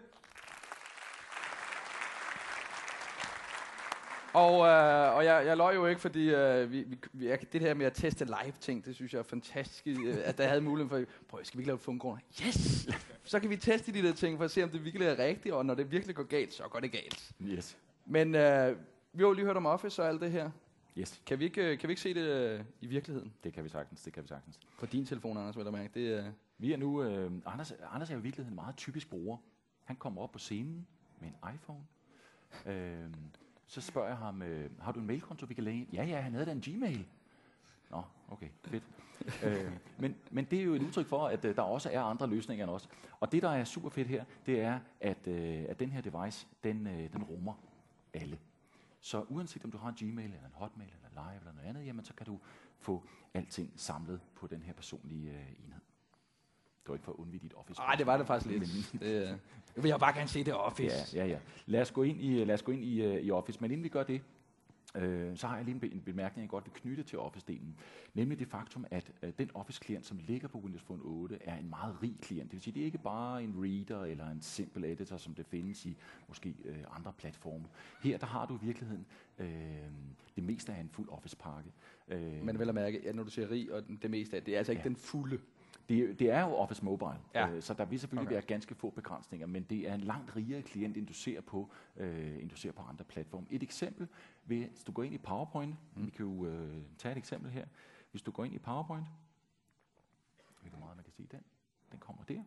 Og, øh, og jeg, jeg løj jo ikke, fordi øh, vi, vi, jeg, det her med at teste live-ting, det synes jeg er fantastisk, øh, at der havde muligheden for, prøv, skal vi ikke lave et phone-corner? Yes! Så kan vi teste de der ting, for at se, om det virkelig er rigtigt, og når det virkelig går galt, så går det galt. Yes. Men øh, vi har jo lige hørt om Office og alt det her. Yes. Kan vi ikke, kan vi ikke se det øh, i virkeligheden? Det kan vi sagtens, det kan vi sagtens. På din telefon, Anders, vil jeg mærke. Det, øh vi er nu, øh, Anders, Anders er jo i virkeligheden en meget typisk bruger. Han kommer op på scenen med en iPhone. Øh, så spørger jeg ham, øh, har du en mailkonto, vi kan lægge ind? Ja, ja, han havde da en Gmail. Nå, okay, fedt. øh, men, men det er jo et udtryk for, at øh, der også er andre løsninger end os. Og det, der er super fedt her, det er, at, øh, at den her device, den, øh, den rummer alle. Så uanset om du har en Gmail, eller en Hotmail, eller Live, eller noget andet, jamen så kan du få alting samlet på den her personlige øh, enhed. Det var ikke for at undvige dit Office. Nej, det var det faktisk lidt. det, uh, jeg vil bare gerne se det Office. Ja, ja, ja. Lad os gå ind i, lad os gå ind i, uh, i Office. Men inden vi gør det, øh, så har jeg lige en, be- en bemærkning, jeg godt vil knytte til Office-delen. Nemlig det faktum, at uh, den Office-klient, som ligger på Windows Phone otte, er en meget rig klient. Det vil sige, det er ikke bare en reader eller en simpel editor, som det findes i måske øh, andre platforme. Her der har du i virkeligheden øh, det meste af en fuld Office-pakke. Øh, Men vel at mærke, at når du siger rig og det meste af det, er altså ikke ja. den fulde. Det, det er jo Office Mobile, ja. øh, så der vil selvfølgelig okay. være ganske få begrænsninger, men det er en langt rigere klient, end du ser på, øh, end du ser på andre platforme. Et eksempel, hvis du går ind i PowerPoint, mm. vi kan jo øh, tage et eksempel her. Hvis du går ind i PowerPoint, ved du meget, man kan se den, den kommer der.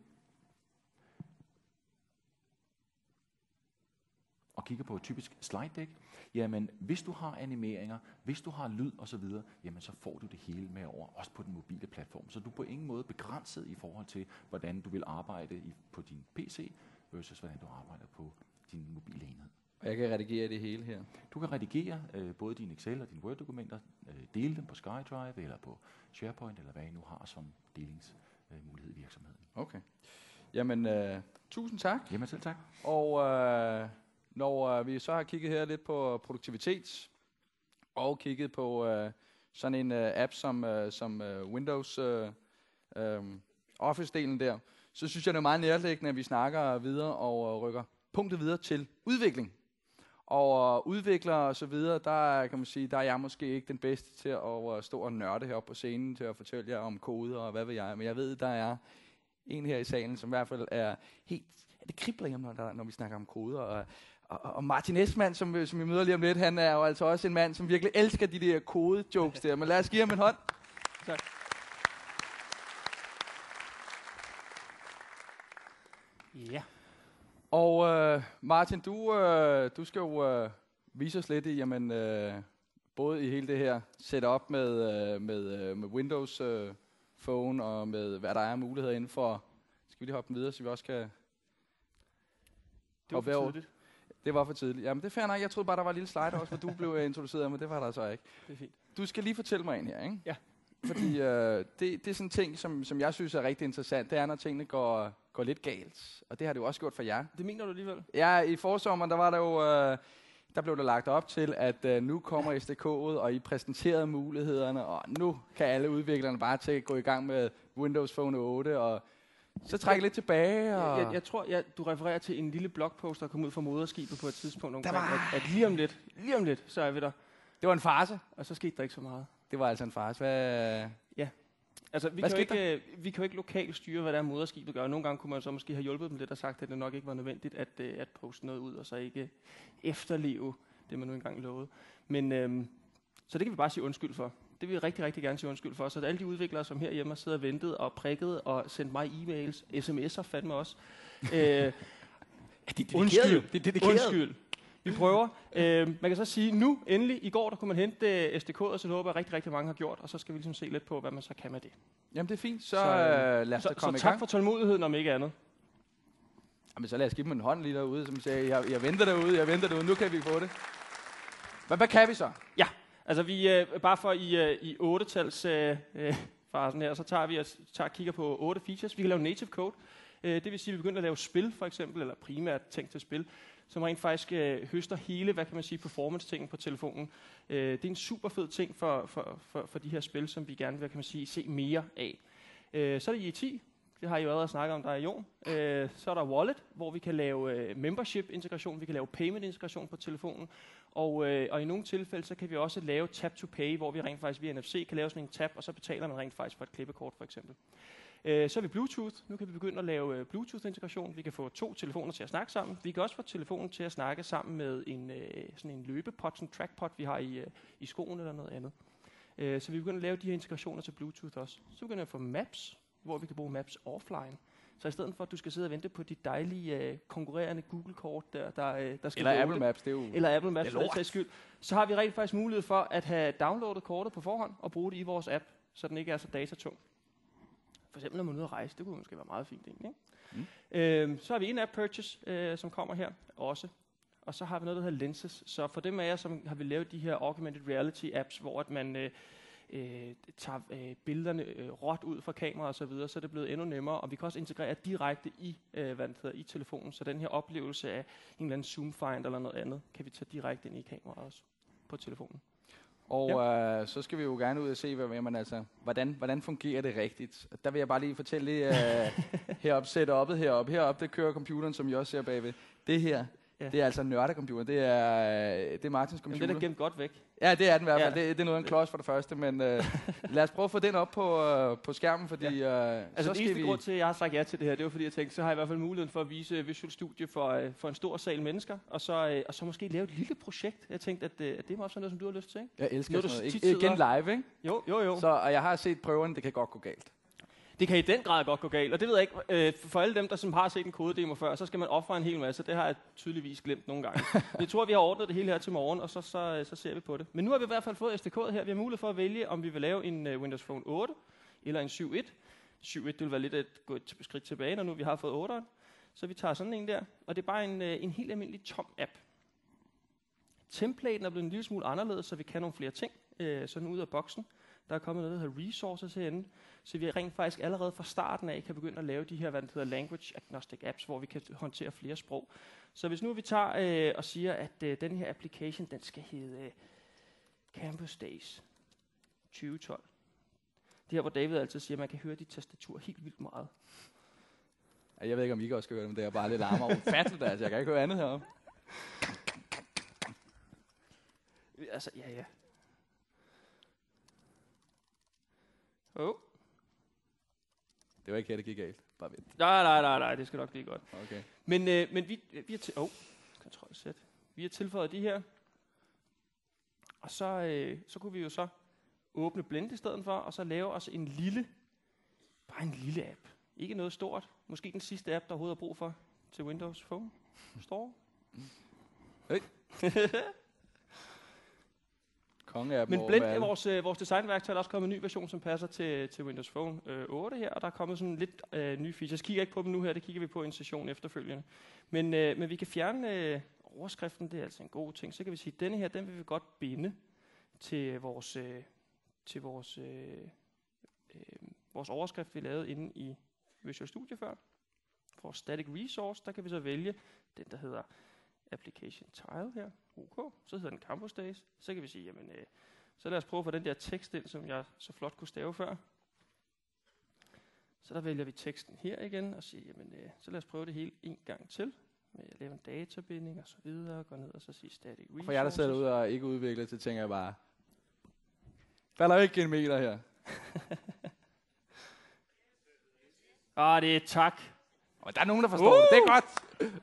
Og kigger på et typisk slide deck, jamen hvis du har animeringer, hvis du har lyd og så videre, jamen så får du det hele med over, også på den mobile platform. Så du er på ingen måde begrænset i forhold til, hvordan du vil arbejde i, på din P C, versus hvordan du arbejder på din mobile enhed. Og jeg kan redigere det hele her? Du kan redigere øh, både dine Excel og dine Word-dokumenter, øh, dele dem på SkyDrive eller på SharePoint, eller hvad I nu har som delingsmulighed øh, i virksomheden. Okay. Jamen, øh, tusind tak. Jamen selv tak. Og øh, når øh, vi så har kigget her lidt på produktivitet, og kigget på øh, sådan en øh, app som, øh, som øh, Windows øh, øh, Office-delen der, så synes jeg, det er meget nærliggende, at vi snakker videre og øh, rykker punktet videre til udvikling. Og øh, udviklere og så videre, der kan man sige, der er jeg måske ikke den bedste til at øh, stå og nørde heroppe på scenen til at fortælle jer om kode og hvad ved jeg. Men jeg ved, der er en her i salen, som i hvert fald er helt, det kribler hjemme, når, der, når vi snakker om kode. Og, og, og Martin Esmann, som, som vi møder lige om lidt, han er jo altså også en mand, som virkelig elsker de der kode-jokes der. Men lad os give ham en hånd. Tak. Ja. Og øh, Martin, du, øh, du skal jo øh, vise os lidt i, jamen, øh, både i hele det her setup med, øh, med, øh, med Windows øh, Phone og med, hvad der er muligheder inden for. Skal vi lige hoppe videre, så vi også kan... Det var for over. tidligt. Det var for tidligt. Jamen, det er fair nok. Jeg troede bare, der var en lille slide også, hvor du blev introduceret, men det var der så ikke. Det er fint. Du skal lige fortælle mig en her, ikke? Ja. Fordi øh, det, det er sådan en ting, som, som jeg synes er rigtig interessant. Det er, når tingene går, går lidt galt. Og det har det jo også gjort for jer. Det mener du alligevel? Ja, i forsommeren, der var der jo... Øh, der blev der lagt op til, at øh, nu kommer S D K'et, og I præsenterede mulighederne, og nu kan alle udviklerne bare til at gå i gang med Windows Phone otte, og så trække lidt tilbage. Og Jeg, jeg, jeg tror, jeg, du refererer til en lille blogpost, der kom ud fra moderskibet på et tidspunkt omkring, var- at, at lige om lidt, lige om lidt, så er vi der. det var en farce. Og så skete der ikke så meget. Det var altså en farce. Hvad... Altså, vi Hvad kan, jo skete ikke, øh, vi kan jo ikke lokalt styre, hvad der er moderskibet gør. Nogle gange kunne man så måske have hjulpet dem lidt og sagt, at det nok ikke var nødvendigt at, øh, at poste noget ud, og så ikke efterleve det, man nu engang lovede. Men, øhm, så det kan vi bare sige undskyld for. Det vil vi rigtig, rigtig gerne sige undskyld for. Så alle de udviklere, som herhjemme har siddet og ventet og prikket og sendt mig e-mails, sms'er fandme også. øh, De er undskyld. De er dedikerede. Undskyld. Vi prøver. Øh, man kan så sige, nu endelig, i går, der kunne man hente uh, S D K'et, og så det håber jeg rigtig, rigtig mange har gjort, og så skal vi ligesom se lidt på, hvad man så kan med det. Jamen, det er fint. Så, Så, så øh, øh, lad os Så, da så komme i tak gang. for tålmodigheden, om ikke andet. Jamen, så lad os give dem en hånd lige derude, som siger, jeg, jeg venter derude, jeg venter derude, nu kan vi få det. Men hvad kan vi så? Ja, altså vi, øh, bare for i, øh, i otte-tals øh, øh, fasen her, så tager vi og tager, kigger på otte features. Vi kan lave native code. Øh, det vil sige, at vi begynder at lave spil, for eksempel, eller primært tænkt til spil, som rent faktisk øh, høster hele, hvad kan man sige, performance-tingen på telefonen. Øh, det er en super fed ting for, for, for, for de her spil, som vi gerne vil, kan man sige, se mere af. Øh, så er der I E ti. Det har I jo allerede snakket om, der er i Jon. Øh, så er der Wallet, hvor vi kan lave øh, membership-integration, vi kan lave payment-integration på telefonen, og, øh, og i nogle tilfælde, så kan vi også lave tap-to-pay, hvor vi rent faktisk via N F C kan lave sådan en tab, og så betaler man rent faktisk for et klippekort, for eksempel. Øh, så er vi Bluetooth. Nu kan vi begynde at lave øh, Bluetooth-integration. Vi kan få to telefoner til at snakke sammen. Vi kan også få telefonen til at snakke sammen med en, øh, sådan en løbepot, sådan en trackpot, vi har i, øh, i skoen eller noget andet. Øh, så vi begynder at lave de her integrationer til Bluetooth også. Så begynder vi at få Maps, hvor vi kan bruge Maps offline. Så i stedet for, at du skal sidde og vente på de dejlige øh, konkurrerende Google-kort, der, der, øh, der skal Eller råde Apple det, Maps, det er jo... eller Apple Maps, det er for den lort. sags skyld, så har vi rent faktisk mulighed for at have downloadet kortet på forhånd og bruge det i vores app, så den ikke er så datatung. For eksempel når man er ude at rejse, det kunne måske være meget fint egentlig, ikke? Mm. Øhm, så har vi en app purchase, øh, som kommer her også. Og så har vi noget, der hedder Lenses. Så for dem af jer, som har vi lavet de her augmented reality apps, hvor at man øh, øh, tager øh, billederne øh, råt ud fra kamera og så videre, så er det blevet endnu nemmere. Og vi kan også integrere direkte i, øh, hvad det hedder, i telefonen. Så den her oplevelse af en eller anden zoom find eller noget andet, kan vi tage direkte ind i kameraet også på telefonen. Og ja. øh, så skal vi jo gerne ud og se, hvad man, altså, hvordan, hvordan fungerer det rigtigt. Der vil jeg bare lige fortælle lidt øh, heroppe, setup'et heroppe. Heroppe, det kører computeren, som I også ser bagved. Det her, Ja. det er altså en nørdekomputer. Det er, øh, det er Martins Jamen, computer. den er gemt godt væk. Ja, det er den i hvert fald. Ja. Det, det er noget af en klods for det første, men øh, lad os prøve at få den op på, øh, på skærmen, fordi ja. øh, Altså så den skal eneste vi... grund til, at jeg har sagt ja til det her, det var fordi, jeg tænkte, så har jeg i hvert fald muligheden for at vise Visual Studio for, øh, for en stor sal mennesker, og så, øh, og så måske lave et lille projekt. Jeg tænkte, at, øh, at det var også noget, som du har lyst til, ikke? Jeg elsker Noget, sådan du noget. tit Ikke, igen sidder- live, ikke? Jo, jo, jo. Så. Så, og jeg har set prøverne, det kan godt gå galt. Det kan i den grad godt gå galt, og det ved jeg ikke. Øh, for alle dem, der som har set en kodedemo før, så skal man ofre en hel masse. Det har jeg tydeligvis glemt nogle gange. Jeg tror, vi har ordnet det hele her til morgen, og så, så, så ser vi på det. Men nu har vi i hvert fald fået S D K'et her. Vi har mulighed for at vælge, om vi vil lave en uh, Windows Phone otte eller en syv punkt et. syv punkt et det vil være lidt at gå et skridt tilbage, når nu vi har fået otteren. Så vi tager sådan en der, og det er bare en, uh, en helt almindelig tom app. Templaten er blevet en lille smule anderledes, så vi kan nogle flere ting, uh, sådan ud af boksen. Der er kommet noget, der hedder resources herinde, så vi rent faktisk allerede fra starten af kan begynde at lave de her, hvad det hedder, language agnostic apps, hvor vi kan håndtere flere sprog. Så hvis nu vi tager øh, og siger, at øh, den her application, den skal hedde øh, Campus Days tyve tolv. Det her, hvor David altid siger, at man kan høre dit tastatur helt vildt meget. Ja, jeg ved ikke, om I kan også skal høre det, men det er bare lidt larmere ufatteligt, altså. Jeg kan ikke høre andet heroppe. Altså, ja, ja. Oh. Det var ikke her, det gik galt. Bare vent. Nej, nej, nej, nej, det skal nok blive godt. Okay. Men, øh, men vi, vi har til, oh, kontrol Z. Vi har tilføjet de her. Og så, øh, så kunne vi jo så åbne Blend i stedet for, og så lave os en lille, bare en lille app. Ikke noget stort. Måske den sidste app, der overhovedet er brug for. til Windows Phone Store. Hey. Konge af dem Men over Blend med er alle. vores, øh, vores designværktøj, der er også kommet en ny version, som passer til, til Windows Phone øh, otte her, og der er kommet sådan lidt øh, nye features. Jeg kigger ikke på dem nu her, det kigger vi på i en session efterfølgende. Men, øh, men vi kan fjerne øh, overskriften, det er altså en god ting. Så kan vi sige, at denne her, den vil vi godt binde til vores, øh, til vores, øh, øh, vores overskrift, vi lavede inde i Visual Studio før. For Static Resource, der kan vi så vælge den, der hedder Application Tile her, OK, så hedder den Campus Days. Så kan vi sige, jamen, øh, så lad os prøve at få den der tekst ind, som jeg så flot kunne stave før. Så der vælger vi teksten her igen, og siger, jamen, øh, så lad os prøve det hele en gang til. Med at lave en databinding og så videre, gå ned og så sige Static Resources. For jer, der sidder derude og ikke udvikler, så tænker jeg bare, falder ikke en meter her. Ah, det er tak. Og der er nogen, der forstår uh! det. Det er godt.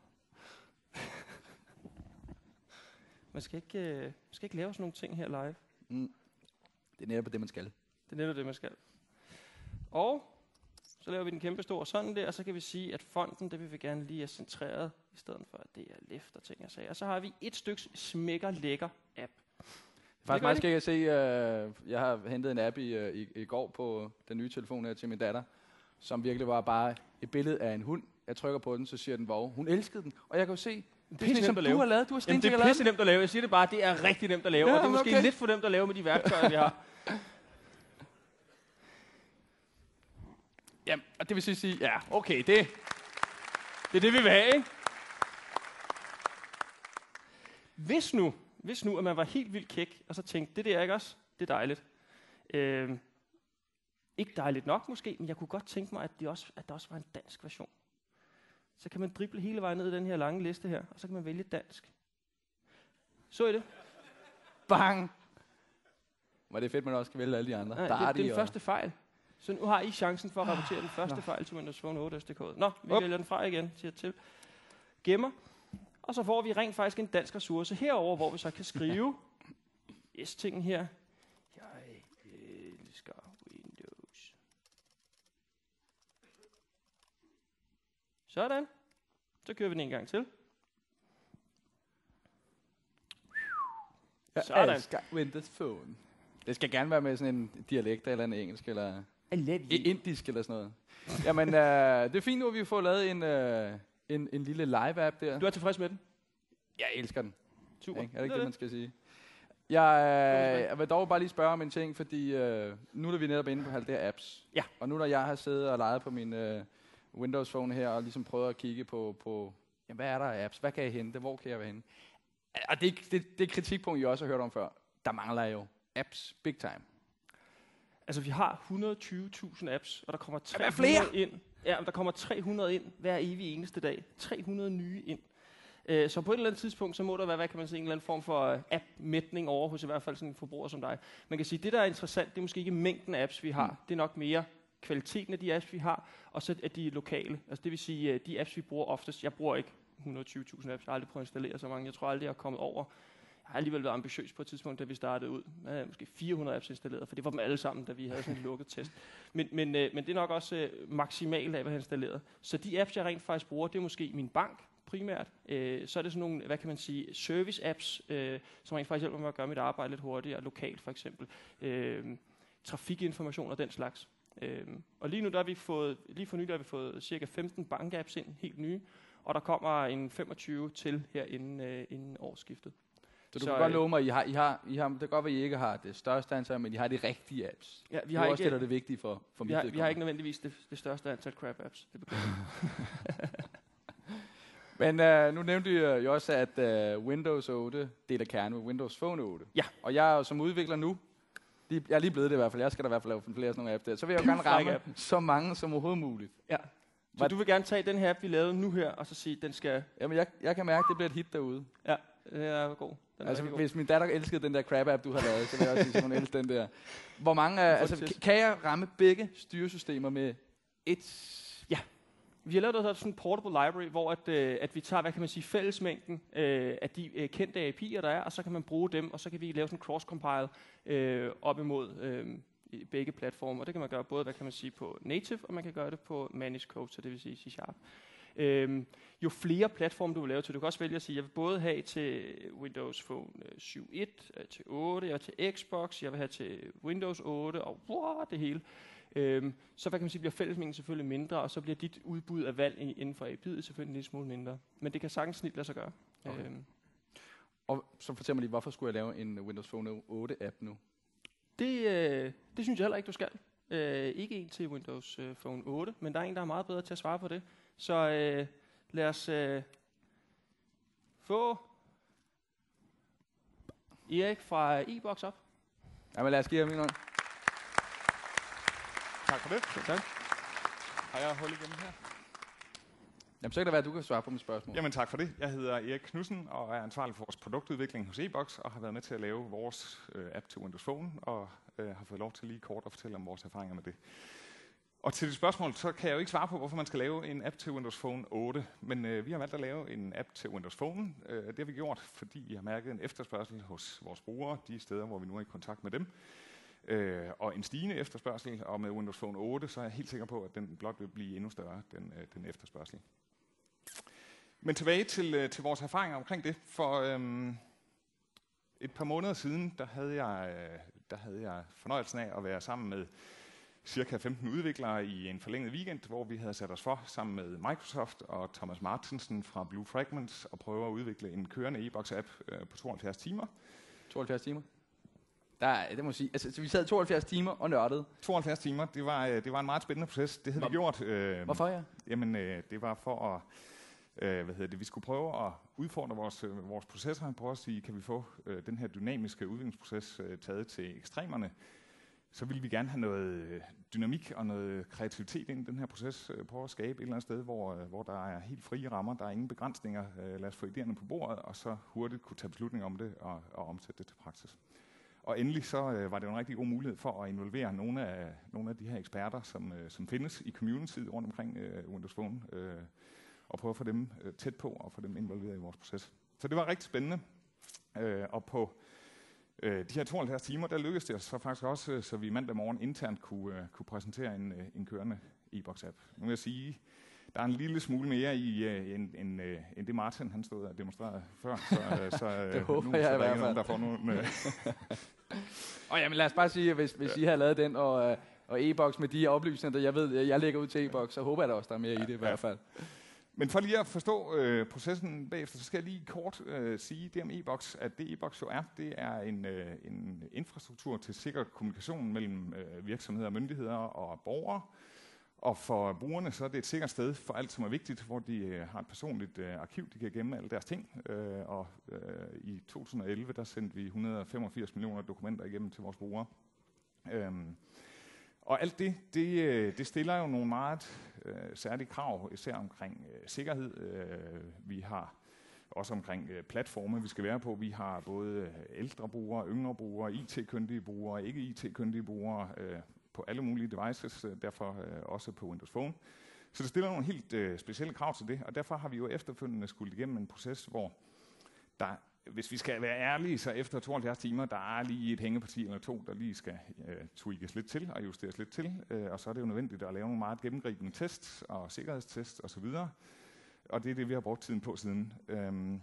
Man skal ikke, øh, man skal ikke lave sådan nogle ting her live. Mm. Det er netop det, man skal. Det er netop det, man skal. Og så laver vi den kæmpe store sådan der, og så kan vi sige, at fonten, det vil vi gerne lige have centreret, i stedet for, at det er left og ting jeg sagde. Og så har vi et stykke smækker lækker app. Faktisk meget skal jeg se, uh, jeg har hentet en app i, uh, i, i går på den nye telefon her til min datter, som virkelig var bare et billede af en hund. Jeg trykker på den, så siger den vov. Hun elskede den, og jeg kan jo se, det er sådan, som du har lavet. Du har Jamen, det er pisse nemt at lave. Jeg siger det bare, det er rigtig nemt at lave, ja, og det er måske okay. lidt for nemt at lave med de værktøjer, vi har. Jamen, og det vil sige, ja, okay, det, det er det, vi vil have, ikke? Hvis nu, hvis nu, at man var helt vildt kæk, og så tænkte, det der ikke også, det er dejligt. Øh, ikke dejligt nok måske, men jeg kunne godt tænke mig, at, de også, at der også var en dansk version. Så kan man drible hele vejen ned i den her lange liste her, og så kan man vælge dansk. Så I det? Bang! Var det fedt, man også skal vælge alle de andre? Nej, der det, er det er de den og... første fejl. Så nu har I chancen for at rapportere den første Nå. fejl til Windows Phone otte S D K. Nå, vi Up. vælger den fra igen, siger til. Gemmer. Og så får vi rent faktisk en dansk ressource herover, hvor vi så kan skrive S-tingen her. Jeg elsker Windows. Sådan. Så kører vi den en gang til. Jeg Sådan. elsker Windows Phone. Det skal gerne være med sådan en dialekt eller en engelsk eller indisk eller sådan noget. Jamen, øh, det er fint nu, at vi får lavet en, øh, en, en lille live-app der. Du er tilfreds med den? Jeg elsker den. Super. Ikke? Er det ikke det, man skal sige? Jeg, øh, jeg vil dog bare lige spørge om en ting, fordi øh, nu er vi netop inde på alle de her apps. Ja. Og nu når jeg har siddet og leget på min øh, Windows Phone her, og ligesom prøvet at kigge på, på jamen, hvad er der af apps? Hvad kan jeg hente? Hvor kan jeg være henne? Og det, det, det kritikpunkt, jeg også har hørt om før. Der mangler jo apps big time. Altså, vi har et hundrede og tyve tusind apps, og der kommer tre hundrede flere? ind. Ja, men der kommer tre hundrede ind hver evig eneste dag. tre hundrede nye ind. Uh, så på et eller andet tidspunkt, så må der være, hvad kan man sige, en eller anden form for uh, app-mætning over hos i hvert fald sådan en forbruger som dig. Man kan sige, det der er interessant, det er måske ikke mængden af apps, vi har. Mm. Det er nok mere kvaliteten af de apps, vi har, og så er de lokale. Altså det vil sige, uh, de apps, vi bruger oftest. Jeg bruger ikke et hundrede og tyve tusind apps. Jeg har aldrig prøvet at installere så mange. Jeg tror aldrig, jeg er kommet over. Jeg har alligevel været ambitiøs på et tidspunkt, da vi startede ud. Jeg havde måske fire hundrede apps installeret, for det var dem alle sammen, da vi havde sådan en lukket test. Men, men, øh, men det er nok også øh, maksimalt af, hvad jeg har installeret. Så de apps, jeg rent faktisk bruger, det er måske min bank primært. Øh, så er det sådan nogle, hvad kan man sige, service-apps, øh, som rent faktisk hjælper mig at gøre mit arbejde lidt hurtigere, lokalt for eksempel. Øh, trafikinformation og den slags. Øh, og lige nu, der har vi fået, lige for nylig har vi fået cirka femten bank-apps ind, helt nye. Og der kommer en femogtyve til her inden, øh, inden årsskiftet. Så du så, kan godt love mig, at I har, I har, I har, det kan godt være, at I ikke har det største antal, men I har de rigtige apps. Ja, vi har det er også det, der er det vigtige for, for vi mit har, vi har ikke nødvendigvis det, det største antal crap-apps. Det men uh, nu nævnte jeg jo også, at uh, Windows otte deler kerne med Windows Phone otte. Ja. Og jeg er jo som udvikler nu, lige, jeg er lige blevet det i hvert fald, jeg skal da i hvert fald lave flere sådan nogle apps der, så vil jeg jo gerne ramme så mange som overhovedet muligt. Ja. Så Hvad? Du vil gerne tage den her app, vi lavede nu her, og så sige, den skal... Jamen, jeg, jeg kan mærke, at det bliver et hit derude. Ja, det er god. Den altså, er god. Hvis min datter elskede den der crap-app, du har lavet, så vil jeg også sige, at hun elsker den der. Hvor mange af... Altså, kan jeg ramme begge styresystemer med et... Ja. Vi har lavet sådan en portable library, hvor at, øh, at vi tager, hvad kan man sige, fællesmængden øh, af de øh, kendte A P I'er, der er, og så kan man bruge dem, og så kan vi lave sådan en cross-compile øh, op imod øh, i begge platforme. Og det kan man gøre både, hvad kan man sige, på native, og man kan gøre det på managed code, så det vil sige C Sharp. Øhm, jo flere platforme du vil lave til, du kan også vælge at sige, jeg vil både have til Windows Phone syv punkt et, til otte, jeg vil til Xbox, jeg vil have til Windows otte, og wow, det hele. Øhm, så hvad kan man sige, bliver fællesmængden selvfølgelig mindre, og så bliver dit udbud af valg inden for A P I'et selvfølgelig en lille smule mindre. Men det kan sagtens snit lade sig gøre. Okay. Øhm. Og så fortæl mig lige, hvorfor skulle jeg lave en Windows Phone otte app nu? Det, øh, det synes jeg heller ikke, du skal. Øh, ikke en til Windows øh, Phone otte, men der er en, der er meget bedre til at svare på det. Så øh, lad os øh, få Erik fra e-boks op. Jamen lad os give ham en hånd. Tak for det. Tak. Har jeg hul igennem her? Jamen så kan det være, at du kan svare på mit spørgsmål. Jamen tak for det. Jeg hedder Erik Knudsen og er ansvarlig for vores produktudvikling hos e-boks og har været med til at lave vores øh, app til Windows Phone og øh, har fået lov til lige kort at fortælle om vores erfaringer med det. Og til det spørgsmål, så kan jeg jo ikke svare på, hvorfor man skal lave en app til Windows Phone otte, men øh, vi har valgt at lave en app til Windows Phone. Øh, det har vi gjort, fordi vi har mærket en efterspørgsel hos vores brugere, de steder, hvor vi nu er i kontakt med dem. Øh, og en stigende efterspørgsel, og med Windows Phone otte, så er jeg helt sikker på, at den blot vil blive endnu større, den, øh, den efterspørgsel. Men tilbage til, øh, til vores erfaringer omkring det. For øh, et par måneder siden, der havde, jeg, øh, der havde jeg fornøjelsen af at være sammen med cirka femten udviklere i en forlænget weekend, hvor vi havde sat os for sammen med Microsoft og Thomas Martensen fra Blue Fragments og prøve at udvikle en kørende e-boks-app øh, på tooghalvfjerds timer. tooghalvfjerds timer? Der, det må jeg sige. Altså, så vi sad tooghalvfjerds timer og nørdede. tooghalvfjerds timer, det var, det var en meget spændende proces. Det havde Hvor, vi gjort. Øh, Hvorfor ja? Jamen, øh, det var for at, øh, hvad hedder det, vi skulle prøve at udfordre vores, øh, vores processer, prøve at sige, kan vi få øh, den her dynamiske udviklingsproces øh, taget til ekstremerne. Så ville vi gerne have noget dynamik og noget kreativitet ind i den her proces. Prøve at skabe et eller andet sted, hvor, hvor der er helt frie rammer, der er ingen begrænsninger. Lad os få idéerne på bordet, og så hurtigt kunne tage beslutninger om det og, og omsætte det til praksis. Og endelig så øh, var det en rigtig god mulighed for at involvere nogle af, nogle af de her eksperter, som, øh, som findes i communityet rundt omkring øh, Windows Phone, øh, og prøve at få dem øh, tæt på og få dem involveret i vores proces. Så det var rigtig spændende. Øh, og på øh, de her tooghalvfjerds timer, der lykkedes det os så faktisk også, så vi mandag morgen internt kunne, øh, kunne præsentere en, øh, en kørende e-boks-app. Nu vil jeg sige, der er en lille smule mere i øh, end, end, øh, end det Martin han stod og demonstrerede før, så, øh, så øh, det håber nu jeg så i hvert fald. nogen, der får nogen. Øh. Og jamen lad os bare sige, at hvis, hvis I har lavet den og, øh, og e-boks med de oplysninger, der jeg ved, jeg lægger ud til e-boks, så håber jeg da også, der er mere i det i hvert fald. Men for lige at forstå øh, processen bagefter, så skal jeg lige kort øh, sige det om e-boks, at det e-boks jo er, det er en, øh, en infrastruktur til sikker kommunikation mellem øh, virksomheder, myndigheder og borgere. Og for brugerne så er det et sikkert sted for alt, som er vigtigt, hvor de øh, har et personligt øh, arkiv, de kan gemme alle deres ting. Øh, og øh, i to tusind og elleve, der sendte vi et hundrede og femogfirs millioner dokumenter igennem til vores brugere. Øhm, og alt det, det, det stiller jo nogle meget øh, særlige krav, især omkring øh, sikkerhed. Øh, vi har også omkring øh, platforme, vi skal være på. Vi har både ældre brugere, yngre brugere, I T-kyndige brugere, ikke I T-kyndige brugere, øh, på alle mulige devices, derfor øh, også på Windows Phone. Så det stiller nogle helt øh, specielle krav til det, og derfor har vi jo efterfølgende skulle igennem en proces, hvor der, hvis vi skal være ærlige, så efter tooghalvfjerds timer, der er lige et hængeparti eller to, der lige skal øh, tweakes lidt til og justeres lidt til, øh, og så er det jo nødvendigt at lave nogle meget gennemgribende tests og sikkerhedstests osv., og det er det, vi har brugt tiden på siden. Øhm,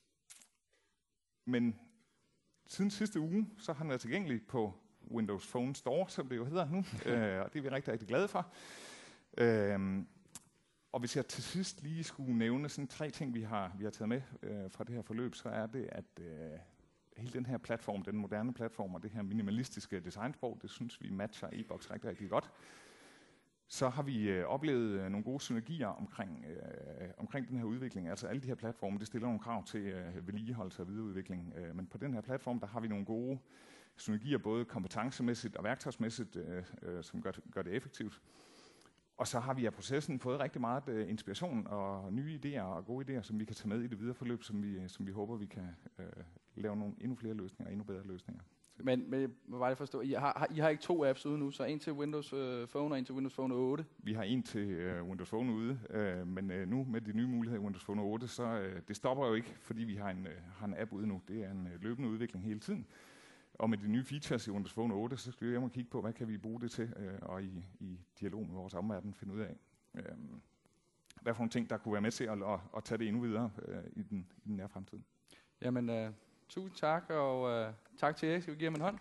men siden sidste uge, så har den været tilgængelig på Windows Phone Store, som det jo hedder nu, øh, og det er vi rigtig, rigtig glade for. Øhm, og hvis jeg til sidst lige skulle nævne sådan tre ting, vi har, vi har taget med øh, fra det her forløb, så er det, at øh, hele den her platform, den moderne platform og det her minimalistiske designsprog, det synes vi matcher e-boks rigtig, rigtig godt. Så har vi øh, oplevet øh, nogle gode synergier omkring, øh, omkring den her udvikling. Altså alle de her platforme, det stiller nogle krav til øh, vedligeholdelse og videreudvikling. Øh, men på den her platform, der har vi nogle gode synergier, både kompetencemæssigt og værktøjsmæssigt, øh, øh, som gør, gør det effektivt. Og så har vi af processen fået rigtig meget øh, inspiration og nye idéer og gode idéer, som vi kan tage med i det videre forløb, som vi, som vi håber, vi kan øh, lave nogle endnu flere løsninger, endnu bedre løsninger. Men, men jeg må bare lige forstå, I har, I har ikke to apps ude nu, så en til Windows øh, Phone og en til Windows Phone otte? Vi har en til øh, Windows Phone ude, øh, men øh, nu med de nye muligheder i Windows Phone otte, så øh, det stopper jo ikke, fordi vi har en, øh, har en app ude nu. Det er en øh, løbende udvikling hele tiden. Og med de nye features i Windows Phone otte, så skal vi hjem og kigge på, hvad kan vi bruge det til, øh, og i, i dialog med vores omverden finde ud af. Øh, hvad for nogle ting, der kunne være med til at, at, at tage det endnu videre øh, i, den, i den nære fremtid. Jamen, øh, tusind tak, og øh, tak til jer. Skal vi give ham en hånd?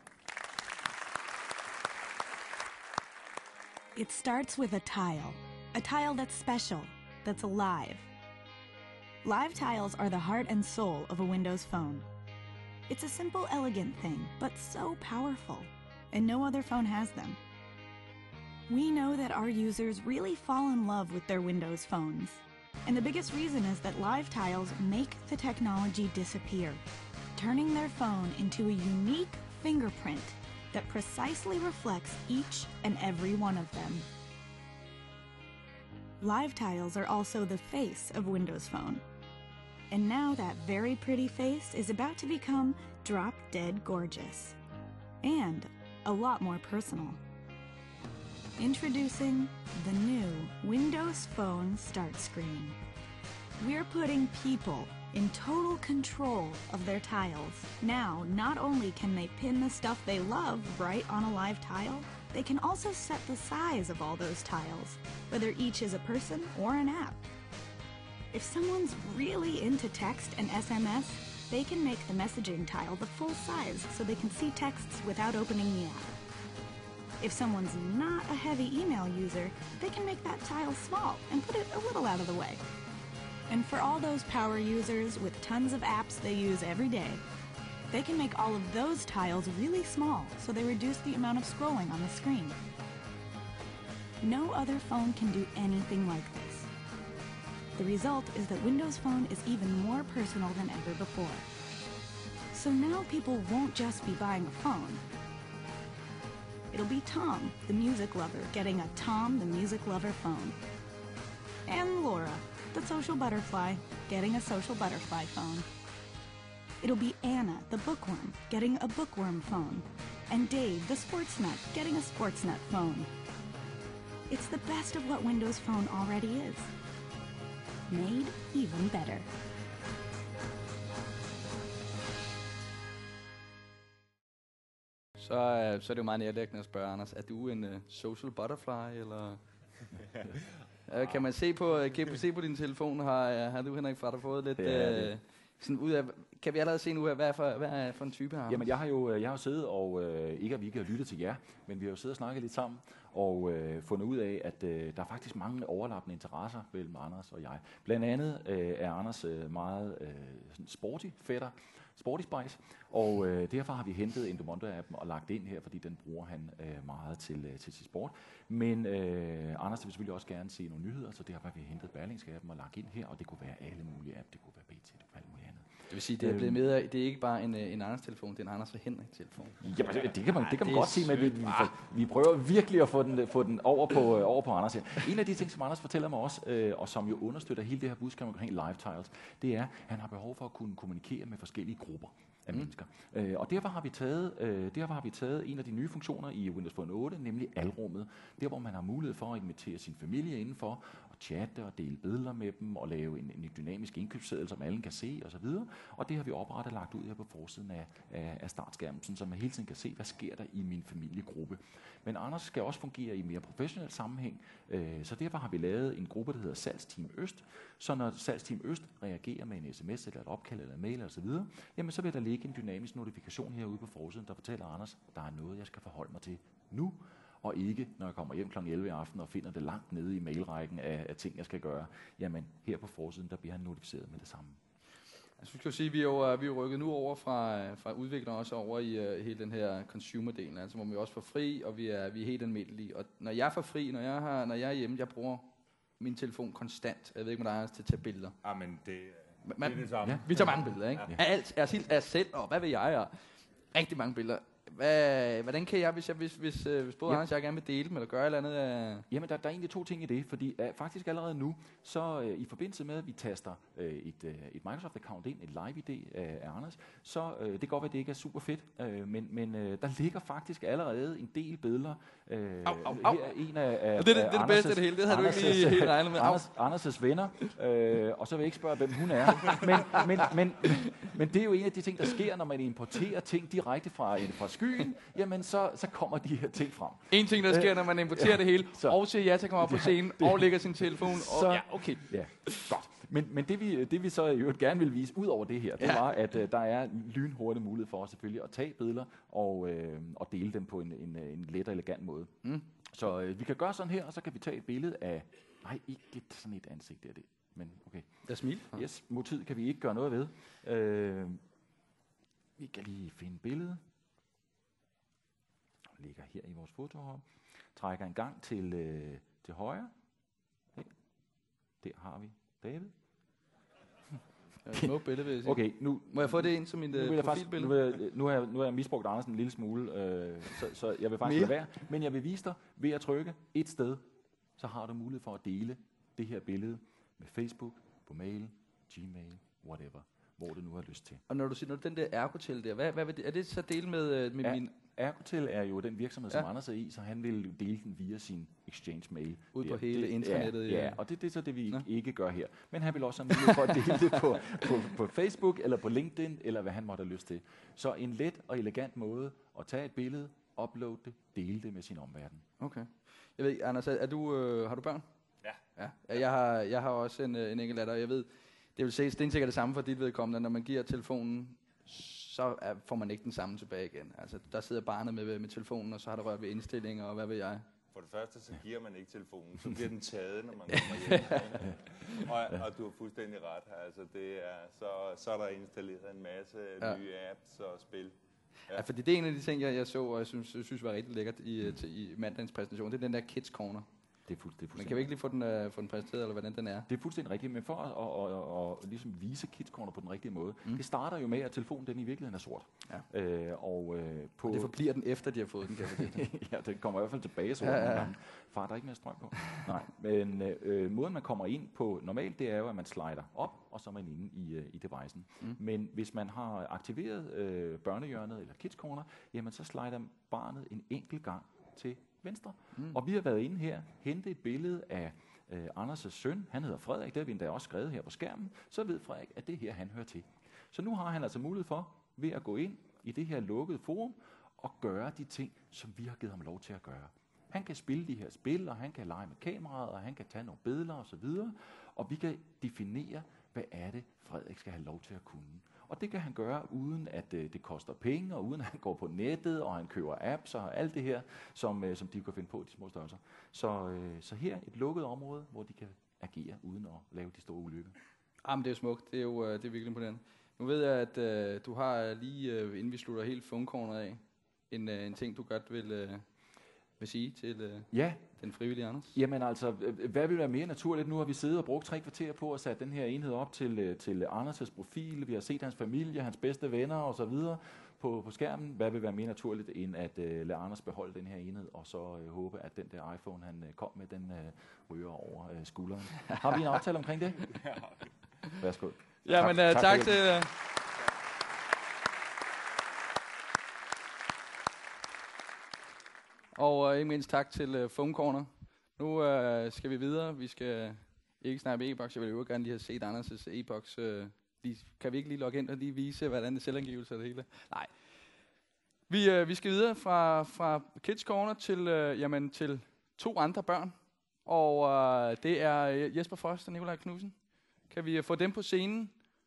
It starts with a tile. A tile that's special, that's alive. Live tiles are the heart and soul of a Windows phone. It's a simple, elegant thing, but so powerful, and no other phone has them. We know that our users really fall in love with their Windows phones. And the biggest reason is that live tiles make the technology disappear, turning their phone into a unique fingerprint that precisely reflects each and every one of them. Live tiles are also the face of Windows Phone. And now that very pretty face is about to become drop-dead gorgeous. And a lot more personal. Introducing the new Windows Phone Start Screen. We're putting people in total control of their tiles. Now, not only can they pin the stuff they love right on a live tile, they can also set the size of all those tiles, whether each is a person or an app. If someone's really into text and S M S, they can make the messaging tile the full size so they can see texts without opening the app. If someone's not a heavy email user, they can make that tile small and put it a little out of the way. And for all those power users with tons of apps they use every day, they can make all of those tiles really small so they reduce the amount of scrolling on the screen. No other phone can do anything like this. The result is that Windows Phone is even more personal than ever before. So now people won't just be buying a phone. It'll be Tom, the music lover, getting a Tom, the music lover phone. And Laura, the social butterfly, getting a social butterfly phone. It'll be Anna, the bookworm, getting a bookworm phone. And Dave, the sports nut, getting a sports nut phone. It's the best of what Windows Phone already is. Made even better. Så, øh, så er det jo meget nærliggende at spørge, Anders, er du en uh, social butterfly, eller... uh, kan man se på, kan man se på din telefon, har, har du, Henrik, fra dig fået lidt... Uh, sådan ud af, kan vi allerede se nu, hvad er for, hvad er for en type her? Jamen, jeg har jo jeg har siddet og, øh, ikke at vi ikke har lyttet til jer, men vi har jo siddet og snakket lidt sammen, og øh, fundet ud af, at øh, der er faktisk mange overlappende interesser mellem Anders og jeg. Blandt andet øh, er Anders øh, meget øh, sådan sporty fætter, Sporty Spice, og øh, derfor har vi hentet Endomondo-appen og lagt ind her, fordi den bruger han øh, meget til, øh, til sit sport. Men øh, Anders vil selvfølgelig også gerne se nogle nyheder, så derfor har vi hentet Berlingske-appen og lagt ind her, og det kunne være alle mulige app, det kunne være B T, det kunne være alt muligt andet. Det vil sige, det er blevet med, det er ikke bare en, en Anders-telefon, det er en Anders og Henrik-telefon. Jamen, det, det kan man, det kan man godt sige, men vi, vi, vi prøver virkelig at få den, få den over, på, over på Anders her. En af de ting, som Anders fortæller mig også, øh, og som jo understøtter hele det her budskab omkring live tiles, det er, at han har behov for at kunne kommunikere med forskellige grupper af mm. mennesker. Øh, og derfor har, vi taget, øh, derfor har vi taget en af de nye funktioner i Windows Phone otte, nemlig alrummet. Der, hvor man har mulighed for at invitere sin familie indenfor, og chatte og dele billeder med dem, og lave en, en dynamisk indkøbsseddel, som alle kan se osv. Og det har vi oprettet og lagt ud her på forsiden af, af, af startskærmen, så man hele tiden kan se, hvad sker der i min familiegruppe. Men Anders skal også fungere i mere professionel sammenhæng, øh, så derfor har vi lavet en gruppe, der hedder Salgsteam Øst. Så når Salgsteam Øst reagerer med en sms eller et opkald eller en mail osv., jamen så vil der ligge en dynamisk notifikation herude på forsiden, der fortæller Anders, der er noget, jeg skal forholde mig til nu, og ikke når jeg kommer hjem klokken elleve i aften og finder det langt nede i mailrækken af, af ting, jeg skal gøre. Jamen her på forsiden, der bliver han notificeret med det samme. Jeg synes, sige, vi er jo vi er rykket nu over fra, fra udviklere også over i uh, hele den her consumer-delen, altså hvor vi også får fri, og vi er, vi er helt almindelige. Og når jeg får fri, når jeg, har, når jeg er hjemme, jeg bruger min telefon konstant. Jeg ved ikke, om der er til at tage billeder. Ja, men det, Man, det er det samme. Ja, vi tager mange billeder, ikke? Ja. Alt, af, af selv, og hvad vil jeg, og rigtig mange billeder. Hvad, hvordan kan jeg, hvis, jeg, hvis, hvis, hvis både ja. Anders og jeg gerne vil dele dem, eller gøre et eller andet? Uh... Jamen, der, der er egentlig to ting i det, fordi uh, faktisk allerede nu, så uh, i forbindelse med, at vi taster uh, et, uh, et Microsoft-account ind, et live-I D uh, af Anders, så uh, det kan godt være, at det ikke er super fedt, uh, men, men uh, der ligger faktisk allerede en del billeder. Uh, au, au, au. Her er en af, af det, det, det er det bedste af det hele, det havde du ikke lige helt regnet med. Anders, Anders' venner, uh, og så vil jeg ikke spørge, hvem hun er, men, men, men, men, Men det er jo en af de ting, der sker, når man importerer ting direkte fra, fra skyen. Jamen, så, så kommer de her ting frem. En ting, der sker, når man importerer ja, det hele, så, og siger ja til at komme op på scenen, ja, og lægger sin telefon. Så, og, ja, okay. Ja, godt. Men, men det, vi, det vi så i øvrigt gerne vil vise ud over det her, det ja. var, at uh, der er lynhurtig mulighed for os selvfølgelig at tage billeder og, øh, og dele dem på en, en, en let og elegant måde. Mm. Så øh, vi kan gøre sådan her, og så kan vi tage et billede af... Nej, ikke sådan et ansigt, det er det. Men okay. Der smil. Yes, motivet kan vi ikke gøre noget ved. Øh, vi kan lige finde billedet. Ligger her i vores fotohop. Trækker en gang til, øh, til højre. Hey. Der har vi David. Et smukt billede, vil jeg sige. Okay, nu, må jeg få det ind som mit nu uh, profilbillede? Nu, vil jeg, nu, har jeg, nu har jeg misbrugt Andersen en lille smule, øh, så, så jeg vil faktisk lade være. Men jeg vil vise dig, ved at trykke et sted, så har du mulighed for at dele det her billede med Facebook, på mail, Gmail, whatever, hvor du nu har lyst til. Og når du siger, når den der Ergotel der, hvad, hvad vil det, er det så dele med, med er, min... Ergotel er jo den virksomhed, som ja. Anders er i, så han vil dele den via sin Exchange-mail. Ud på hele det, internettet. Ja, ja, og det, det er så det, vi ikke, ikke gør her. Men han vil også have mulighed for at dele det på, på, på Facebook, eller på LinkedIn, eller hvad han måtte have lyst til. Så en let og elegant måde at tage et billede, uploade det, dele det med sin omverden. Okay. Jeg ved, Anders, er du, øh, har du børn? Ja. Ja. Jeg har, jeg har også en, en enkelt datter, og jeg ved, det vil sige, det er sikkert det samme for dit vedkommende, når man giver telefonen, så er, får man ikke den samme tilbage igen. Altså, der sidder barnet med, med telefonen, og så har der rørt ved indstillinger, og hvad ved jeg. For det første, så giver man ikke telefonen, så bliver den taget, når man kommer hjem. og, og du har fuldstændig ret. Altså, det er, så, så er der installeret en masse ja. nye apps og spil. Ja. Ja, fordi det er en af de ting, jeg, jeg så, og jeg synes, jeg synes var rigtig lækkert i, til, i mandagens præsentation. Det er den der Kids Corner. Det er fuld, det er men kan vi ikke lige få den, uh, få den præsenteret, eller hvordan den er? Det er fuldstændig rigtigt, men for at, at, at, at, at ligesom vise Kids Corner på den rigtige måde, mm. det starter jo med, at telefonen den i virkeligheden er sort. Ja. Øh, og, øh, på og det forbliver den efter, de har fået den, kan jeg ja, det kommer i hvert fald tilbage sort. Ja, ja. Far, der er ikke mere strøm på. Nej, men øh, måden man kommer ind på normalt, det er jo, at man slider op, og så er man inde i, uh, i devicen. Mm. Men hvis man har aktiveret øh, børnehjørnet eller Kids Corner, jamen så slider barnet en enkelt gang til venstre. Mm. Og vi har været inde her, hentet et billede af øh, Anders' søn. Han hedder Frederik, det har vi endda også skrevet her på skærmen. Så ved Frederik, at det her han hører til. Så nu har han altså mulighed for, ved at gå ind i det her lukkede forum, og gøre de ting, som vi har givet ham lov til at gøre. Han kan spille de her spil, og han kan lege med kameraet, og han kan tage nogle billeder osv. Og vi kan definere, hvad er det, Frederik skal have lov til at kunne. Og det kan han gøre, uden at øh, det koster penge, og uden at han går på nettet, og han køber apps og alt det her, som, øh, som de kan finde på, de små størrelser. Så, øh, så her et lukket område, hvor de kan agere, uden at lave de store ulykker. Jamen, det er jo smukt. Det er jo øh, det er virkelig imponerende. Nu ved jeg, at øh, du har lige, øh, inden vi slutter helt phone-corner af, en, øh, en ting, du godt vil, øh, vil sige til øh, ja. den frivillige Anders. Jamen altså, hvad vil være mere naturligt? Nu har vi siddet og brugt tre kvarter på at sætte den her enhed op til, til Anders' profil. Vi har set hans familie, hans bedste venner osv. På, på skærmen. Hvad vil være mere naturligt, end at uh, lade Anders beholde den her enhed, og så uh, håbe, at den der iPhone, han uh, kom med, den uh, ryger over uh, skulderen. Har vi en aftale omkring det? Ja. Værsgo. Ja, men uh, tak, tak til... Uh, Og uh, ikke mindst tak til uh, Phone Corner. Nu uh, skal vi videre. Vi skal ikke snakke e-boks. Jeg vil jo gerne lige have set Anders' e-boks. Uh, lige, kan vi ikke lige logge ind og lige vise, hvordan det er selvangivelse og det hele? Nej. Vi, uh, vi skal videre fra, fra Kids Corner til, uh, jamen, til to andre børn. Og uh, det er Jesper Frost og Nikolaj Knudsen. Kan vi uh, få dem på scenen?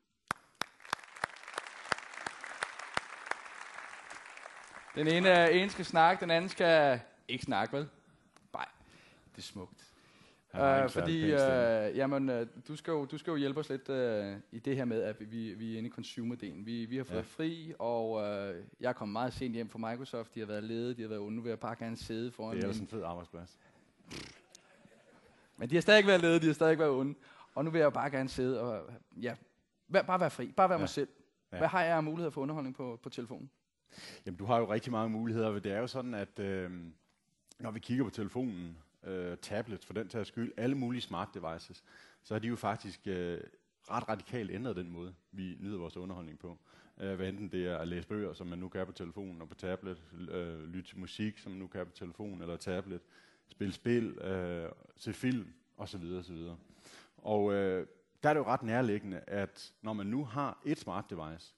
Den ene, ene skal snakke, den anden skal ikke snakke, vel? Nej, det er smukt. Uh, fordi, uh, jamen, uh, du, skal jo, du skal jo hjælpe os lidt uh, i det her med, at vi, vi er inde i consumer-delen. Vi, vi har fået ja. fri, og uh, jeg er kommet meget sent hjem fra Microsoft. De har været ledet, de har været onde. Nu vil jeg bare gerne sidde foran det er min... også en fed arbejdsplads. Men de har stadig været ledet, de har stadig været onde. Og nu vil jeg bare gerne sidde og... Ja, bare være fri, bare være ja. mig selv. Ja. Hvad har jeg af muligheder for underholdning på, på telefonen? Jamen, du har jo rigtig mange muligheder. Det er jo sådan, at øh, når vi kigger på telefonen, øh, tablets for den tages skyld, alle mulige smart devices, så har de jo faktisk øh, ret radikalt ændret den måde, vi nyder vores underholdning på. Øh, hvad enten det er at læse bøger, som man nu kan på telefonen og på tablet, øh, lytte til musik, som man nu kan på telefonen eller tablet, spille spil, øh, se film osv. osv. Og øh, der er det jo ret nærliggende, at når man nu har et smart device,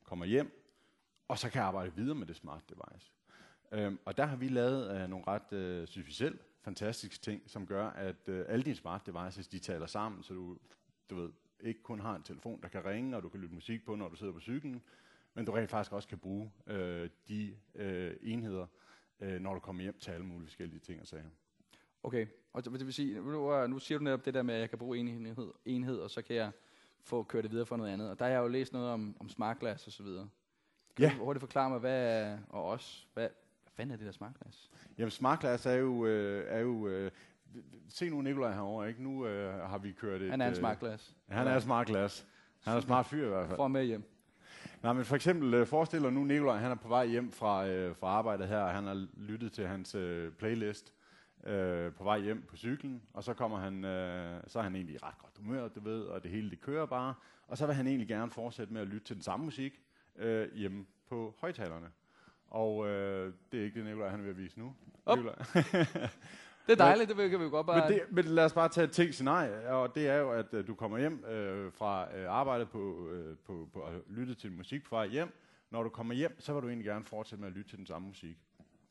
kommer hjem, og så kan arbejde videre med det smart device. Øhm, og der har vi lavet øh, nogle ret, øh, synes vi selv, fantastiske ting, som gør, at øh, alle dine smart devices, de taler sammen, så du, du ved, ikke kun har en telefon, der kan ringe, og du kan lytte musik på, når du sidder på cyklen, men du rent faktisk også kan bruge øh, de øh, enheder, øh, når du kommer hjem til alle mulige forskellige ting og sager. Okay, og det vil sige, nu, nu siger du netop det der med, at jeg kan bruge en enhed, enhed, og så kan jeg få kørt det videre for noget andet. Og der har jeg jo læst noget om, om smart glass og så videre. Kan Ja. du hurtigt forklare mig, hvad, og også, hvad, hvad fanden er det der smart glass? Jamen, smart glass er jo... Øh, er jo øh, se nu Nikolaj herovre, ikke? Nu øh, har vi kørt et... Han er en øh, smart glass. Han er en smart glass. Han er en smart fyr i hvert fald. Får med hjem. Nej, men for eksempel øh, forestil dig nu, Nikolaj, han er på vej hjem fra, øh, fra arbejdet her, og han har lyttet til hans øh, playlist øh, på vej hjem på cyklen, og så kommer han, øh, så er han egentlig i ret godt humør, du ved, og det hele det kører bare, og så vil han egentlig gerne fortsætte med at lytte til den samme musik øh, hjemme på højtalerne. Og øh, det er ikke det, Nikolaj, han vil vise nu. Det er dejligt, det kan vi jo godt bare... Men, det, men lad os bare tage et ting scenarie, og det er jo, at uh, du kommer hjem øh, fra øh, arbejdet på, øh, på, på at lytte til musik fra hjem. Når du kommer hjem, så vil du egentlig gerne fortsætte med at lytte til den samme musik.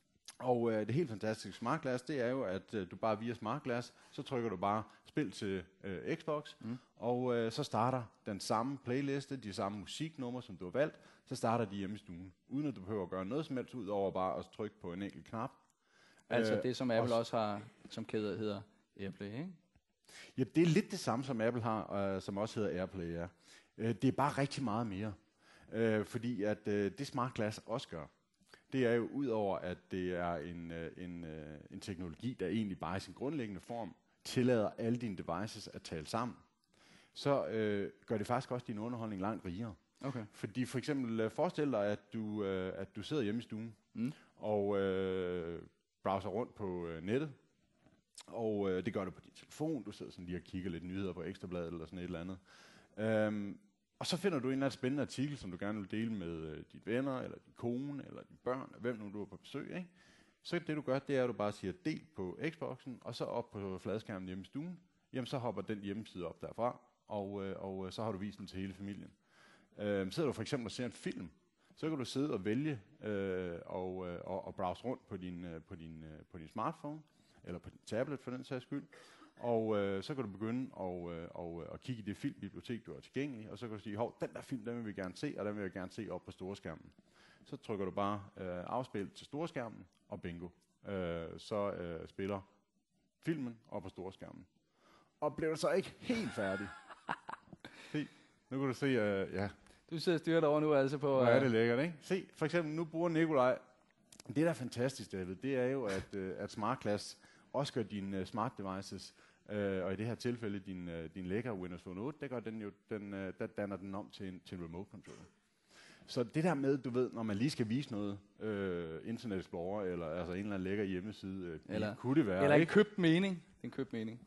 Og øh, det helt fantastiske Smart Glass, det er jo, at øh, du bare via Smart Glass, så trykker du bare spil til øh, Xbox, mm. og øh, så starter den samme playliste, de samme musiknumre, som du har valgt, så starter de hjemme i stuen, uden at du behøver at gøre noget som helst ud over bare at trykke på en enkelt knap. Altså Øh, det, som Apple også- også har, som kæde hedder AirPlay, ikke? Ja, det er lidt det samme, som Apple har, øh, som også hedder AirPlay, ja. Øh, det er bare rigtig meget mere. Øh, fordi at øh, det Smart Glass også gør, det er jo udover, at det er en, øh, en, øh, en teknologi, der egentlig bare i sin grundlæggende form tillader alle dine devices at tale sammen, så øh, gør det faktisk også din underholdning langt rigere. Okay. Fordi for eksempel, øh, forestil dig, at du, øh, at du sidder hjemme i stuen, Mm. og øh, browser rundt på øh, nettet, og øh, det gør du på din telefon, du sidder sådan lige og kigger lidt nyheder på Ekstrabladet eller sådan et eller andet. Øhm, og så finder du en eller anden spændende artikel, som du gerne vil dele med øh, dine venner, eller din kone, eller dine børn, hvem nu du er på besøg, ikke? Så det du gør, det er, at du bare siger del på Xboxen, og så op på fladskærmen hjemme i stuen, jamen så hopper den hjemmeside op derfra, og, øh, og øh, så har du vist den til hele familien. Øhm, sidder du for eksempel og ser en film, så kan du sidde og vælge øh, og, øh, og, og browse rundt på din, øh, på, din, øh, på din smartphone, eller på din tablet for den sags skyld, og øh, så kan du begynde at, øh, og, øh, at kigge i det filmbibliotek, du har tilgængeligt, og så kan du sige, hov, den der film, den vil vi gerne se, og den vil jeg gerne se op på storskærmen. Så trykker du bare øh, afspil til storskærmen, og bingo. Øh, så øh, spiller filmen op på storskærmen. Og bliver du så ikke helt færdig? Se, nu kan du se, øh, ja, Du sidder og styrer derovre nu altså på... hvor er øh, det lækkert, ikke? Se, for eksempel, nu bruger Nikolaj. Det, der er fantastisk, David, det er jo, at, uh, at Smart Glass også gør dine uh, smart devices, uh, og i det her tilfælde din, uh, din lækre Windows Phone otte, der, gør den jo, den, uh, der danner den om til en, til en remote controller. Så det der med, du ved, når man lige skal vise noget, uh, Internet Explorer, eller altså en eller anden lækker hjemmeside, uh, Eller- kunne det være, Eller en ikke? købt mening. Det er en købt mening.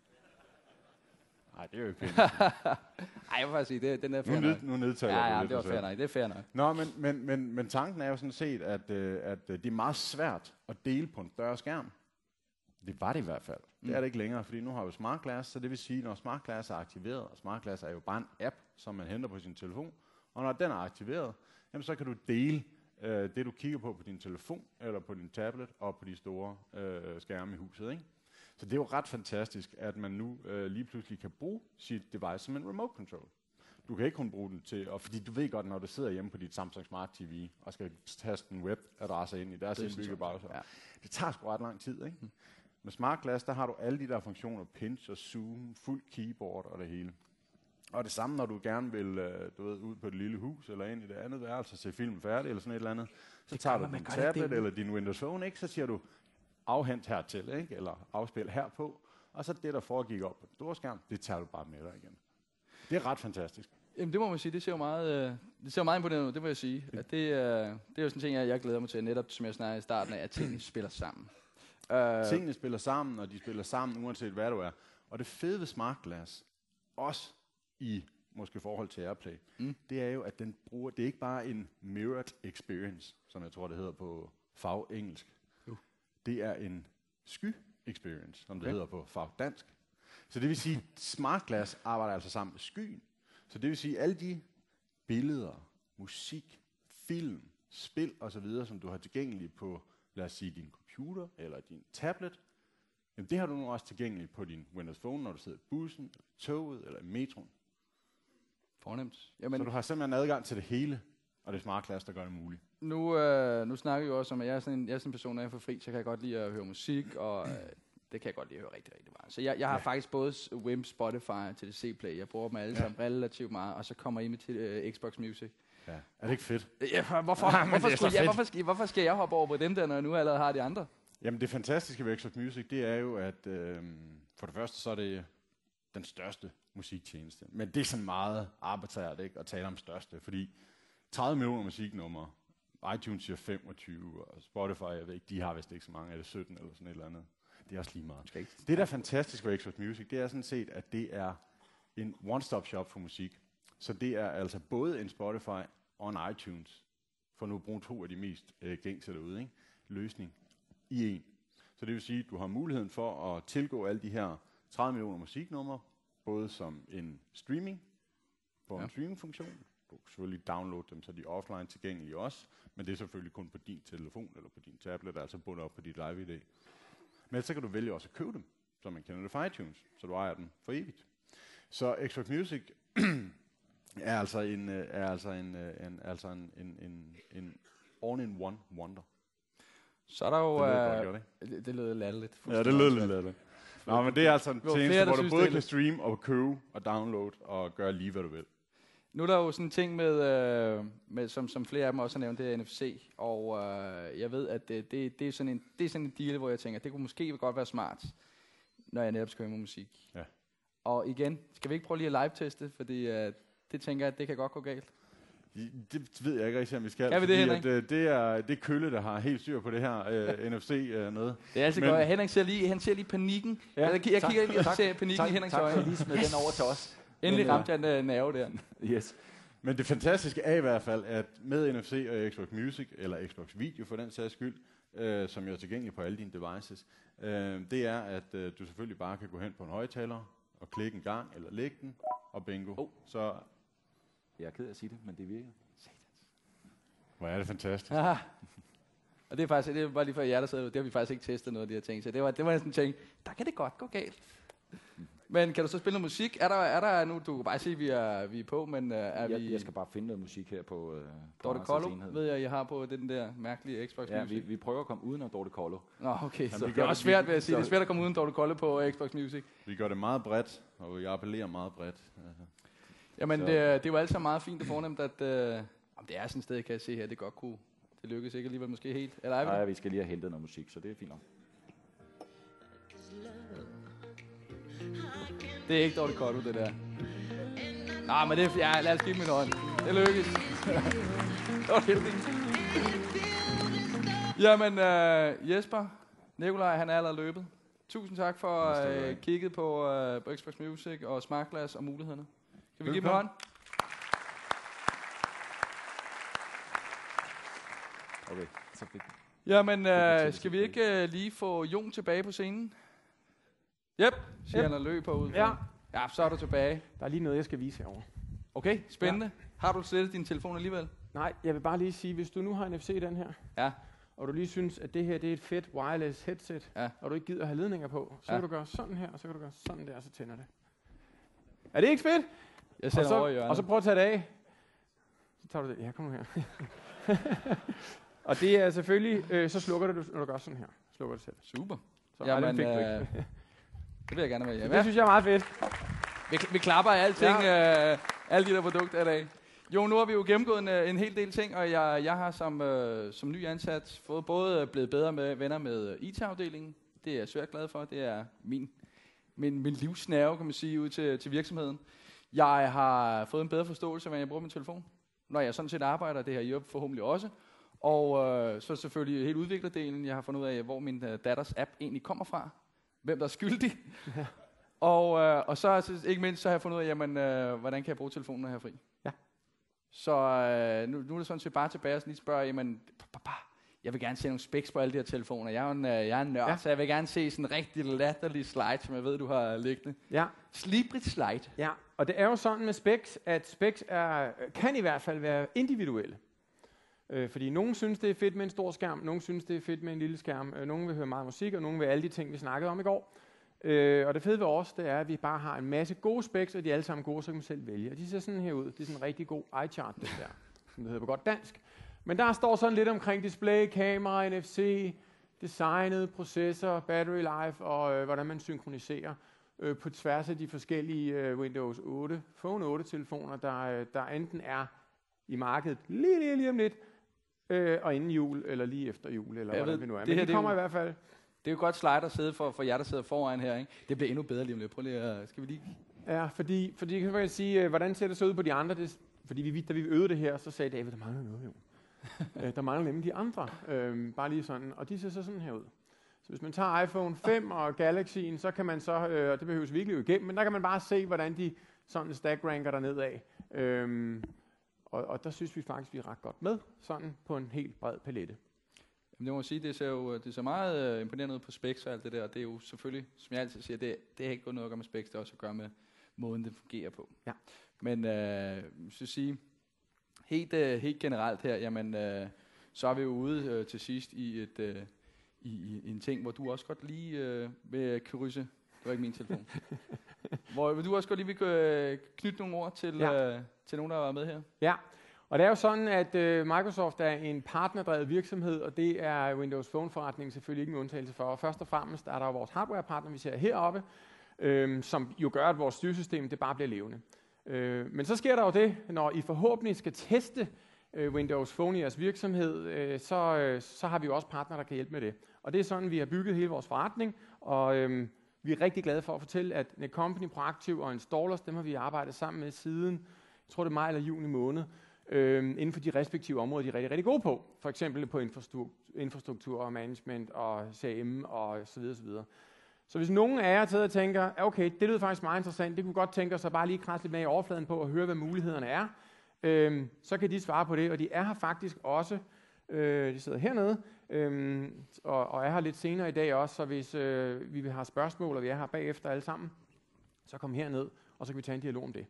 Nej, det er jo ikke pænt. Ej, jeg vil faktisk sige, det, den er nu, fair ned, nok. nu nedtager Ja, du ja, lidt det var dig fair selv. nok. Det er fair nok. Nå, men, men, men, men tanken er jo sådan set, at, øh, at øh, det er meget svært at dele på en større skærm. Det var det i hvert fald. Mm. Det er det ikke længere, fordi nu har vi Smart Glass, så det vil sige, når Smart Glass er aktiveret, og Smart Glass er jo bare en app, som man henter på sin telefon, og når den er aktiveret, jamen, så kan du dele øh, det, du kigger på på din telefon, eller på din tablet, og på de store øh, skærme i huset, ikke? Så det er jo ret fantastisk, at man nu øh, lige pludselig kan bruge sit device som en remote control. Du kan ikke kun bruge den til, og fordi du ved godt, når du sidder hjemme på dit Samsung Smart T V, og skal taste en webadresse ind i deres indbyggede browser, Ja. det tager sgu ret lang tid, ikke? Mm. Med Smart Glass, der har du alle de der funktioner, pinch og zoom, fuld keyboard og det hele. Og det samme, når du gerne vil øh, du ved, ud på et lille hus, eller ind i det andet værelse, se filmen færdig, eller sådan et eller andet, så tager du man, man din gør det tablet det. eller din Windows Phone, ikke? Så siger du, afhent hertil, ikke? Eller afspil herpå, og så det, der foregik op på den store skærm, det tager du bare med dig igen. Det er ret fantastisk. Jamen, det må man sige, det ser jo meget, øh, det ser jo meget imponerende ud, det må jeg sige. At det, øh, det er jo sådan en ting, jeg, jeg glæder mig til, netop som jeg snakkede i starten af, at tingene spiller sammen. Uh, Tingene spiller sammen, og de spiller sammen, uanset hvad du er. Og det fede ved Smart Glass, også i måske forhold til AirPlay, Mm. det er jo, at den bruger, det er ikke bare en mirrored experience, som jeg tror, det hedder på fagengelsk. Uh. Det er en sky experience, som det Okay. hedder på fagdansk. Så det vil sige, at Smart Glass arbejder altså sammen med skyen. Så det vil sige, at alle de billeder, musik, film, spil osv., som du har tilgængeligt på, lad os sige, din computer eller din tablet, jamen det har du nu også tilgængeligt på din Windows Phone, når du sidder i bussen, eller toget eller i metroen. Fornemt. Jamen, så du har simpelthen adgang til det hele, og det er Smart Class, der gør det muligt. Nu, øh, nu snakker vi jo også om, at jeg er sådan en, jeg er sådan en person, når jeg får fri, så kan jeg godt lide at høre musik, og øh, det kan jeg godt lide at høre rigtig, rigtig meget. Så jeg, jeg har ja. faktisk både Wim, Spotify og T D C Play. Jeg bruger dem alle sammen ja. relativt meget, og så kommer I med til øh, Xbox Music. Ja. Er det ikke fedt? Ja, hvorfor, ja, hvorfor, skulle jeg, hvorfor, skal, hvorfor skal jeg hoppe over på dem der, når jeg nu allerede har de andre? Jamen det fantastiske ved Xbox Music, det er jo, at øh, for det første, så er det den største musiktjeneste. Men det er sådan meget arbitrært, ikke, at tale om største, fordi tredive millioner musiknumre, iTunes siger femogtyve, og Spotify, jeg ved ikke, de har vist ikke så mange, er det sytten eller sådan et eller andet. Det er også lige meget. Det, der er fantastisk ved Xbox Music, det er sådan set, at det er en one-stop shop for musik. Så det er altså både en Spotify og en iTunes, for nu at bruge to af de mest øh, gængse derude, ikke? Løsning i en. Så det vil sige, at du har muligheden for at tilgå alle de her tredive millioner musiknumre, både som en streaming, på ja. en streamingfunktion. Du kan selvfølgelig downloade dem, så de er offline tilgængelige også, men det er selvfølgelig kun på din telefon eller på din tablet, altså bundet op på dit live I D. Men så kan du vælge også at købe dem, så man kender det fra iTunes, så du ejer dem for evigt. Så Xbox Music er altså en, er altså en, en, altså en, en, en, en all-in-one wonder. Så er der jo... Det lød godt, øh, det, det lød latterligt. Ja, det lød lidt latterligt. Nå, men det er altså en tjeneste, hvor du både kan streame og købe og downloade og gøre lige, hvad du vil. Nu er der jo sådan en ting med, øh, med som, som flere af dem også har nævnt, det er N F C, og øh, jeg ved, at det, det, det, er sådan en, det er sådan en deal, hvor jeg tænker, at det kunne måske godt være smart, når jeg netop skal høre musik. Ja. Og igen, skal vi ikke prøve lige at live-teste, fordi øh, det tænker jeg, at det kan godt gå galt. Det ved jeg ikke rigtig, om vi skal. Kan vi det, Henrik? At, øh, det er det Kølle, der har helt styr på det her øh, N F C øh, noget. Det er altid godt. Henrik ser lige, han ser lige panikken. Ja, jeg, jeg kigger lige og ser panikken i Henriks øjne. Tak for lige smed den over til os. Endelig ramte jeg en nerve der. Yes. Men det fantastiske er i hvert fald, at med N F C og Xbox Music, eller Xbox Video for den sags skyld, øh, som jo er tilgængelig på alle dine devices, øh, det er, at øh, du selvfølgelig bare kan gå hen på en højttaler og klikke en gang, eller lægge den, og bingo. Oh. Så jeg er ked af at sige det, men det virker. Hvor er det fantastisk. Aha. Og det er faktisk, det er bare lige for jer, der sidder, det har vi faktisk ikke testet noget af de her ting, så det var, det var næsten en ting, der kan det godt gå galt. Men kan du så spille noget musik? Er der, er der nu, du kan bare sige, at vi er, vi er på, men uh, er jeg, vi... Jeg skal bare finde noget musik her på... Uh, Dorte Kollo, ved jeg, I har på den der mærkelige Xbox ja, Music. Vi, vi prøver at komme uden af Dorte Kollo. Nå, okay, så Jamen, det er også svært, vil jeg sige. Det er svært at komme uden Dorte Kollo på uh, Xbox Music. Vi gør det meget bredt, og vi appellerer meget bredt. Altså. Jamen, det, det er jo altid meget fint og fornemt, at... Uh, det er sådan et sted, kan jeg se her, det godt kunne... Det lykkes ikke alligevel måske helt. Eller er vi Nej, vi skal lige have hentet noget musik, så det er fint nok. Det er ikke Dorte Kollo, det der. Nej, men det er... Ja, lad os give min hånd. Det lykkes. Det var heldigt. Jamen, uh, Jesper, Nikolaj, han er allerede løbet. Tusind tak for at uh, kigge på, uh, på Xbox Music og Smart Class og mulighederne. Kan vi give dem en hånd? Okay, så fik Jamen, uh, skal vi ikke uh, lige få Jon tilbage på scenen? Yep, siger yep. Han og løb på ud. Ja. Ja, så er du tilbage. Der er lige noget, jeg skal vise herovre. Okay, spændende. Ja. Har du slettet din telefon alligevel? Nej, jeg vil bare lige sige, hvis du nu har en N F C i den her, ja. og du lige synes, at det her det er et fedt wireless headset, ja. og du ikke gider have ledninger på, så ja. kan du gøre sådan her, og så kan du gøre sådan der, og så tænder det. Er det ikke fedt? Jeg sætter og så, over i hjørnet. Og så prøv at tage det af. Så tager du det. Ja, kom nu her. Og det er selvfølgelig, øh, så slukker du, når du gør sådan her. Slukker det selv. Super. Så Jamen, øh, det vil jeg gerne være hjemme. Det synes jeg er meget fedt. Vi, vi klapper af alting, ja. øh, alle de der produkter i dag. Jo, nu har vi jo gennemgået en, en hel del ting, og jeg, jeg har som, øh, som ny ansat fået både blevet bedre med venner med I T-afdelingen. Det er jeg svært glad for. Det er min, min, min livsnerve, kan man sige, ud til, til virksomheden. Jeg har fået en bedre forståelse af, hvordan jeg bruger min telefon, når jeg sådan set arbejder. Det har I forhåbentlig også. Og øh, så selvfølgelig hele udviklerdelen. Jeg har fundet ud af, hvor min øh, datters app egentlig kommer fra. Hvem der er skyldig. Ja. Og, øh, og så, så ikke mindst så har jeg fundet ud af, jamen, øh, hvordan kan jeg bruge telefonen, når jeg er fri. Ja. Så øh, nu, nu er det sådan set bare tilbage og lige spørge, jamen, papa, jeg vil gerne se nogle specs på alle de her telefoner. Jeg er en, jeg er en nørd, ja. så jeg vil gerne se sådan en rigtig latterlig slide, som jeg ved, du har liggende. Ja. Slibrit slide. Ja, og det er jo sådan med specs, at specs er, kan i hvert fald være individuelle. Øh, fordi nogen synes, det er fedt med en stor skærm, nogen synes, det er fedt med en lille skærm, øh, nogen vil høre meget musik, og nogen vil alle de ting, vi snakkede om i går. Øh, og det fede ved os, det er, at vi bare har en masse gode specs, og de er alle sammen gode, så kan man selv vælge. Og de ser sådan her ud. Det er sådan en rigtig god eye-chart, det der, som det hedder på godt dansk. Men der står sådan lidt omkring display, kamera, N F C, designet, processor, battery life og øh, hvordan man synkroniserer øh, på tværs af de forskellige øh, Windows otte, Phone otte telefoner, der, øh, der enten er i markedet lige, lige, lige om lidt, øh, og inden jul, eller lige efter jul, eller jeg hvordan ved, vi nu er. det Men her, de kommer i hvert fald. Det er jo godt slide at sidde for, for jer, der sidder foran her, ikke? Det bliver endnu bedre lige om lidt. Prøv lige at, skal vi lige... Ja, fordi, fordi jeg kan faktisk sige, øh, hvordan ser det så ud på de andre? Det, fordi vi, da vi øvede det her, så sagde David, der mangler noget jo. øh, der mangler nemlig de andre. Øh, bare lige sådan. Og de ser så sådan her ud. Så hvis man tager iPhone fem og Galaxy'en, så kan man så, øh, og det behøves virkelig jo igennem, men der kan man bare se, hvordan de sådan stack ranker derned af. Øh, og, og der synes vi faktisk, vi er ret godt med, sådan på en helt bred palette. Jamen, det må jeg sige, det ser jo det ser meget øh, imponerende ud på specs og alt det der, og det er jo selvfølgelig, som jeg altid siger, det, det har ikke gået noget at gøre med specs, det har også at gøre med måden, det fungerer på. Ja. Men øh, så sige, helt, øh, helt generelt her, jamen, øh, så er vi jo ude øh, til sidst i, et, øh, i, i en ting, hvor du også godt lige øh, vil krysse, det var ikke min telefon, hvor du også godt lige vil øh, knytte nogle ord til, ja. øh, til nogen, der var med her. Ja. Og det er jo sådan, at øh, Microsoft er en partnerdrevet virksomhed, og det er Windows Phone-forretningen selvfølgelig ikke en undtagelse for. Og først og fremmest er der jo vores hardware-partner, vi ser heroppe, øh, som jo gør, at vores styresystem det bare bliver levende. Øh, men så sker der jo det, når I forhåbentlig skal teste øh, Windows Phone i jeres virksomhed, øh, så, øh, så har vi jo også partner, der kan hjælpe med det. Og det er sådan, vi har bygget hele vores forretning, og øh, vi er rigtig glade for at fortælle, at Netcompany, Proactive og Installers, dem har vi arbejdet sammen med siden, jeg tror det er maj eller juni måned, Øh, inden for de respektive områder, de er rigtig, rigtig gode på. For eksempel på infrastruktur, infrastruktur og management og C R M og så videre, så videre. Så hvis nogen af jer sidder og tænker, okay, det lyder faktisk meget interessant, det kunne godt tænke os at bare lige krasse lidt med i overfladen på og høre, hvad mulighederne er, øh, så kan de svare på det, og de er her faktisk også, øh, de sidder hernede, øh, og, og er her lidt senere i dag også, så hvis øh, vi vil have spørgsmål, og vi er her bagefter alle sammen, så kom herned, og så kan vi tage en dialog om det.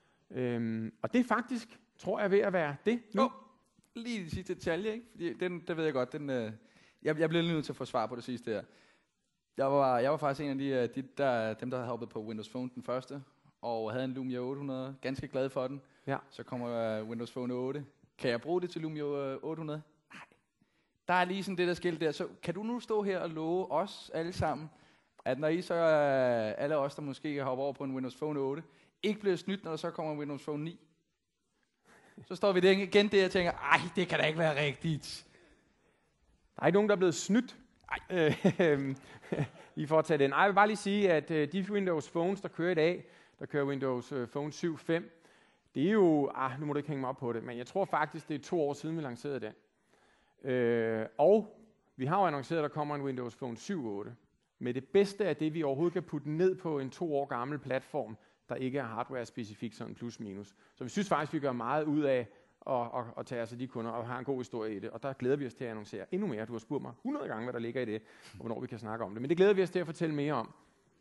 Øh, og det er faktisk, tror jeg, ved at være det nu. Oh, lige de sidste detaljer, ikke? Fordi den, det ved jeg godt. Den, øh, jeg, jeg bliver lige nødt til at få svar på det sidste her. Jeg var, jeg var faktisk en af de, de der, dem, der havde hoppet på Windows Phone den første, og havde en Lumia otte hundrede. Ganske glad for den. Ja. Så kommer uh, Windows Phone otte. Kan jeg bruge det til Lumia otte hundrede? Nej. Der er lige sådan det der skilt der. Så kan du nu stå her og love os alle sammen, at når I så uh, alle os, der måske hopper over på en Windows Phone otte, ikke bliver snydt, når der så kommer Windows Phone ni? Så står vi der igen der og tænker, ej, det kan da ikke være rigtigt. Der er ikke nogen, der er blevet snydt. Ej. I får tage den. Ej, jeg vil bare lige sige, at uh, de Windows Phones, der kører i dag, der kører Windows uh, Phone syv punkt fem, det er jo, ah, nu må du ikke hænge mig op på det, men jeg tror faktisk, det er to år siden, vi lancerede den. Uh, og vi har jo annonceret, at der kommer en Windows Phone syv punkt otte, med det bedste af det, vi overhovedet kan putte ned på en to år gammel platform, der ikke er hardware-specifik, sådan plus minus. Så vi synes faktisk, vi gør meget ud af at, at, at tage os af de kunder og have en god historie i det. Og der glæder vi os til at annoncere endnu mere. Du har spurgt mig hundrede gange, hvad der ligger i det, og hvornår vi kan snakke om det. Men det glæder vi os til at fortælle mere om.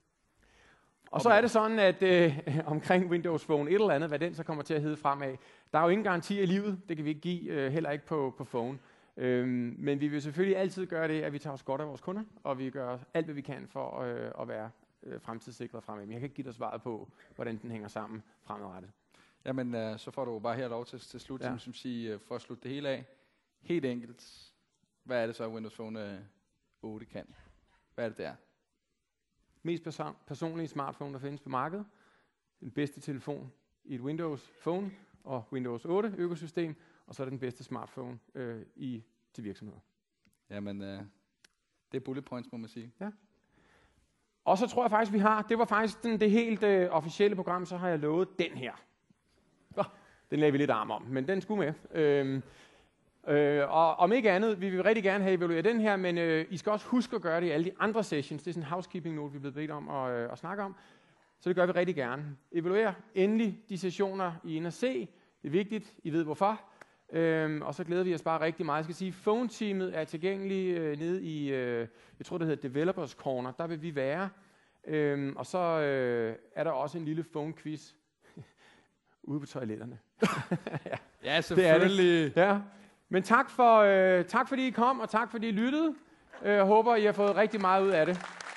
Og så er det sådan, at øh, omkring Windows Phone et eller andet, hvad den så kommer til at hedde fremad, der er jo ingen garanti i livet. Det kan vi ikke give, øh, heller ikke på, på phone. Øhm, men vi vil selvfølgelig altid gøre det, at vi tager os godt af vores kunder, og vi gør alt, hvad vi kan for øh, at være øh, fremtidssikret fremad. Men jeg kan ikke give dig svaret på, hvordan den hænger sammen fremadrettet. Jamen, øh, så får du bare her lov til, til slut, ja. som, som siger, øh, for at slutte det hele af. Helt enkelt, hvad er det så, Windows Phone øh, otte kan? Hvad er det der? Mest perso- personlige smartphone, der findes på markedet. Den bedste telefon i et Windows Phone og Windows otte økosystem. Og så er det den bedste smartphone øh, i, til virksomheder. Jamen, øh, det er bullet points, må man sige. Ja. Og så tror jeg faktisk, vi har, det var faktisk den, det helt øh, officielle program, så har jeg lovet den her. Oh, den lagde vi lidt arm om, men den skulle med. Øhm, øh, og om ikke andet, vi vil rigtig gerne have evalueret den her, men øh, I skal også huske at gøre det i alle de andre sessions. Det er sådan en housekeeping note, vi er blevet bedt om at, øh, at snakke om. Så det gør vi rigtig gerne. Evaluer endelig de sessioner, I er inde at se. Det er vigtigt, I ved hvorfor. Øhm, og så glæder vi os bare rigtig meget. Jeg skal sige, phone-teamet er tilgængelig øh, nede i, øh, jeg tror det hedder Developers Corner, der vil vi være. Øhm, og så øh, er der også en lille phone-quiz ude på toiletterne. Ja, Det er selvfølgelig. det. Ja. Men tak, for, øh, tak fordi I kom, og tak fordi I lyttede. Jeg øh, håber, I har fået rigtig meget ud af det.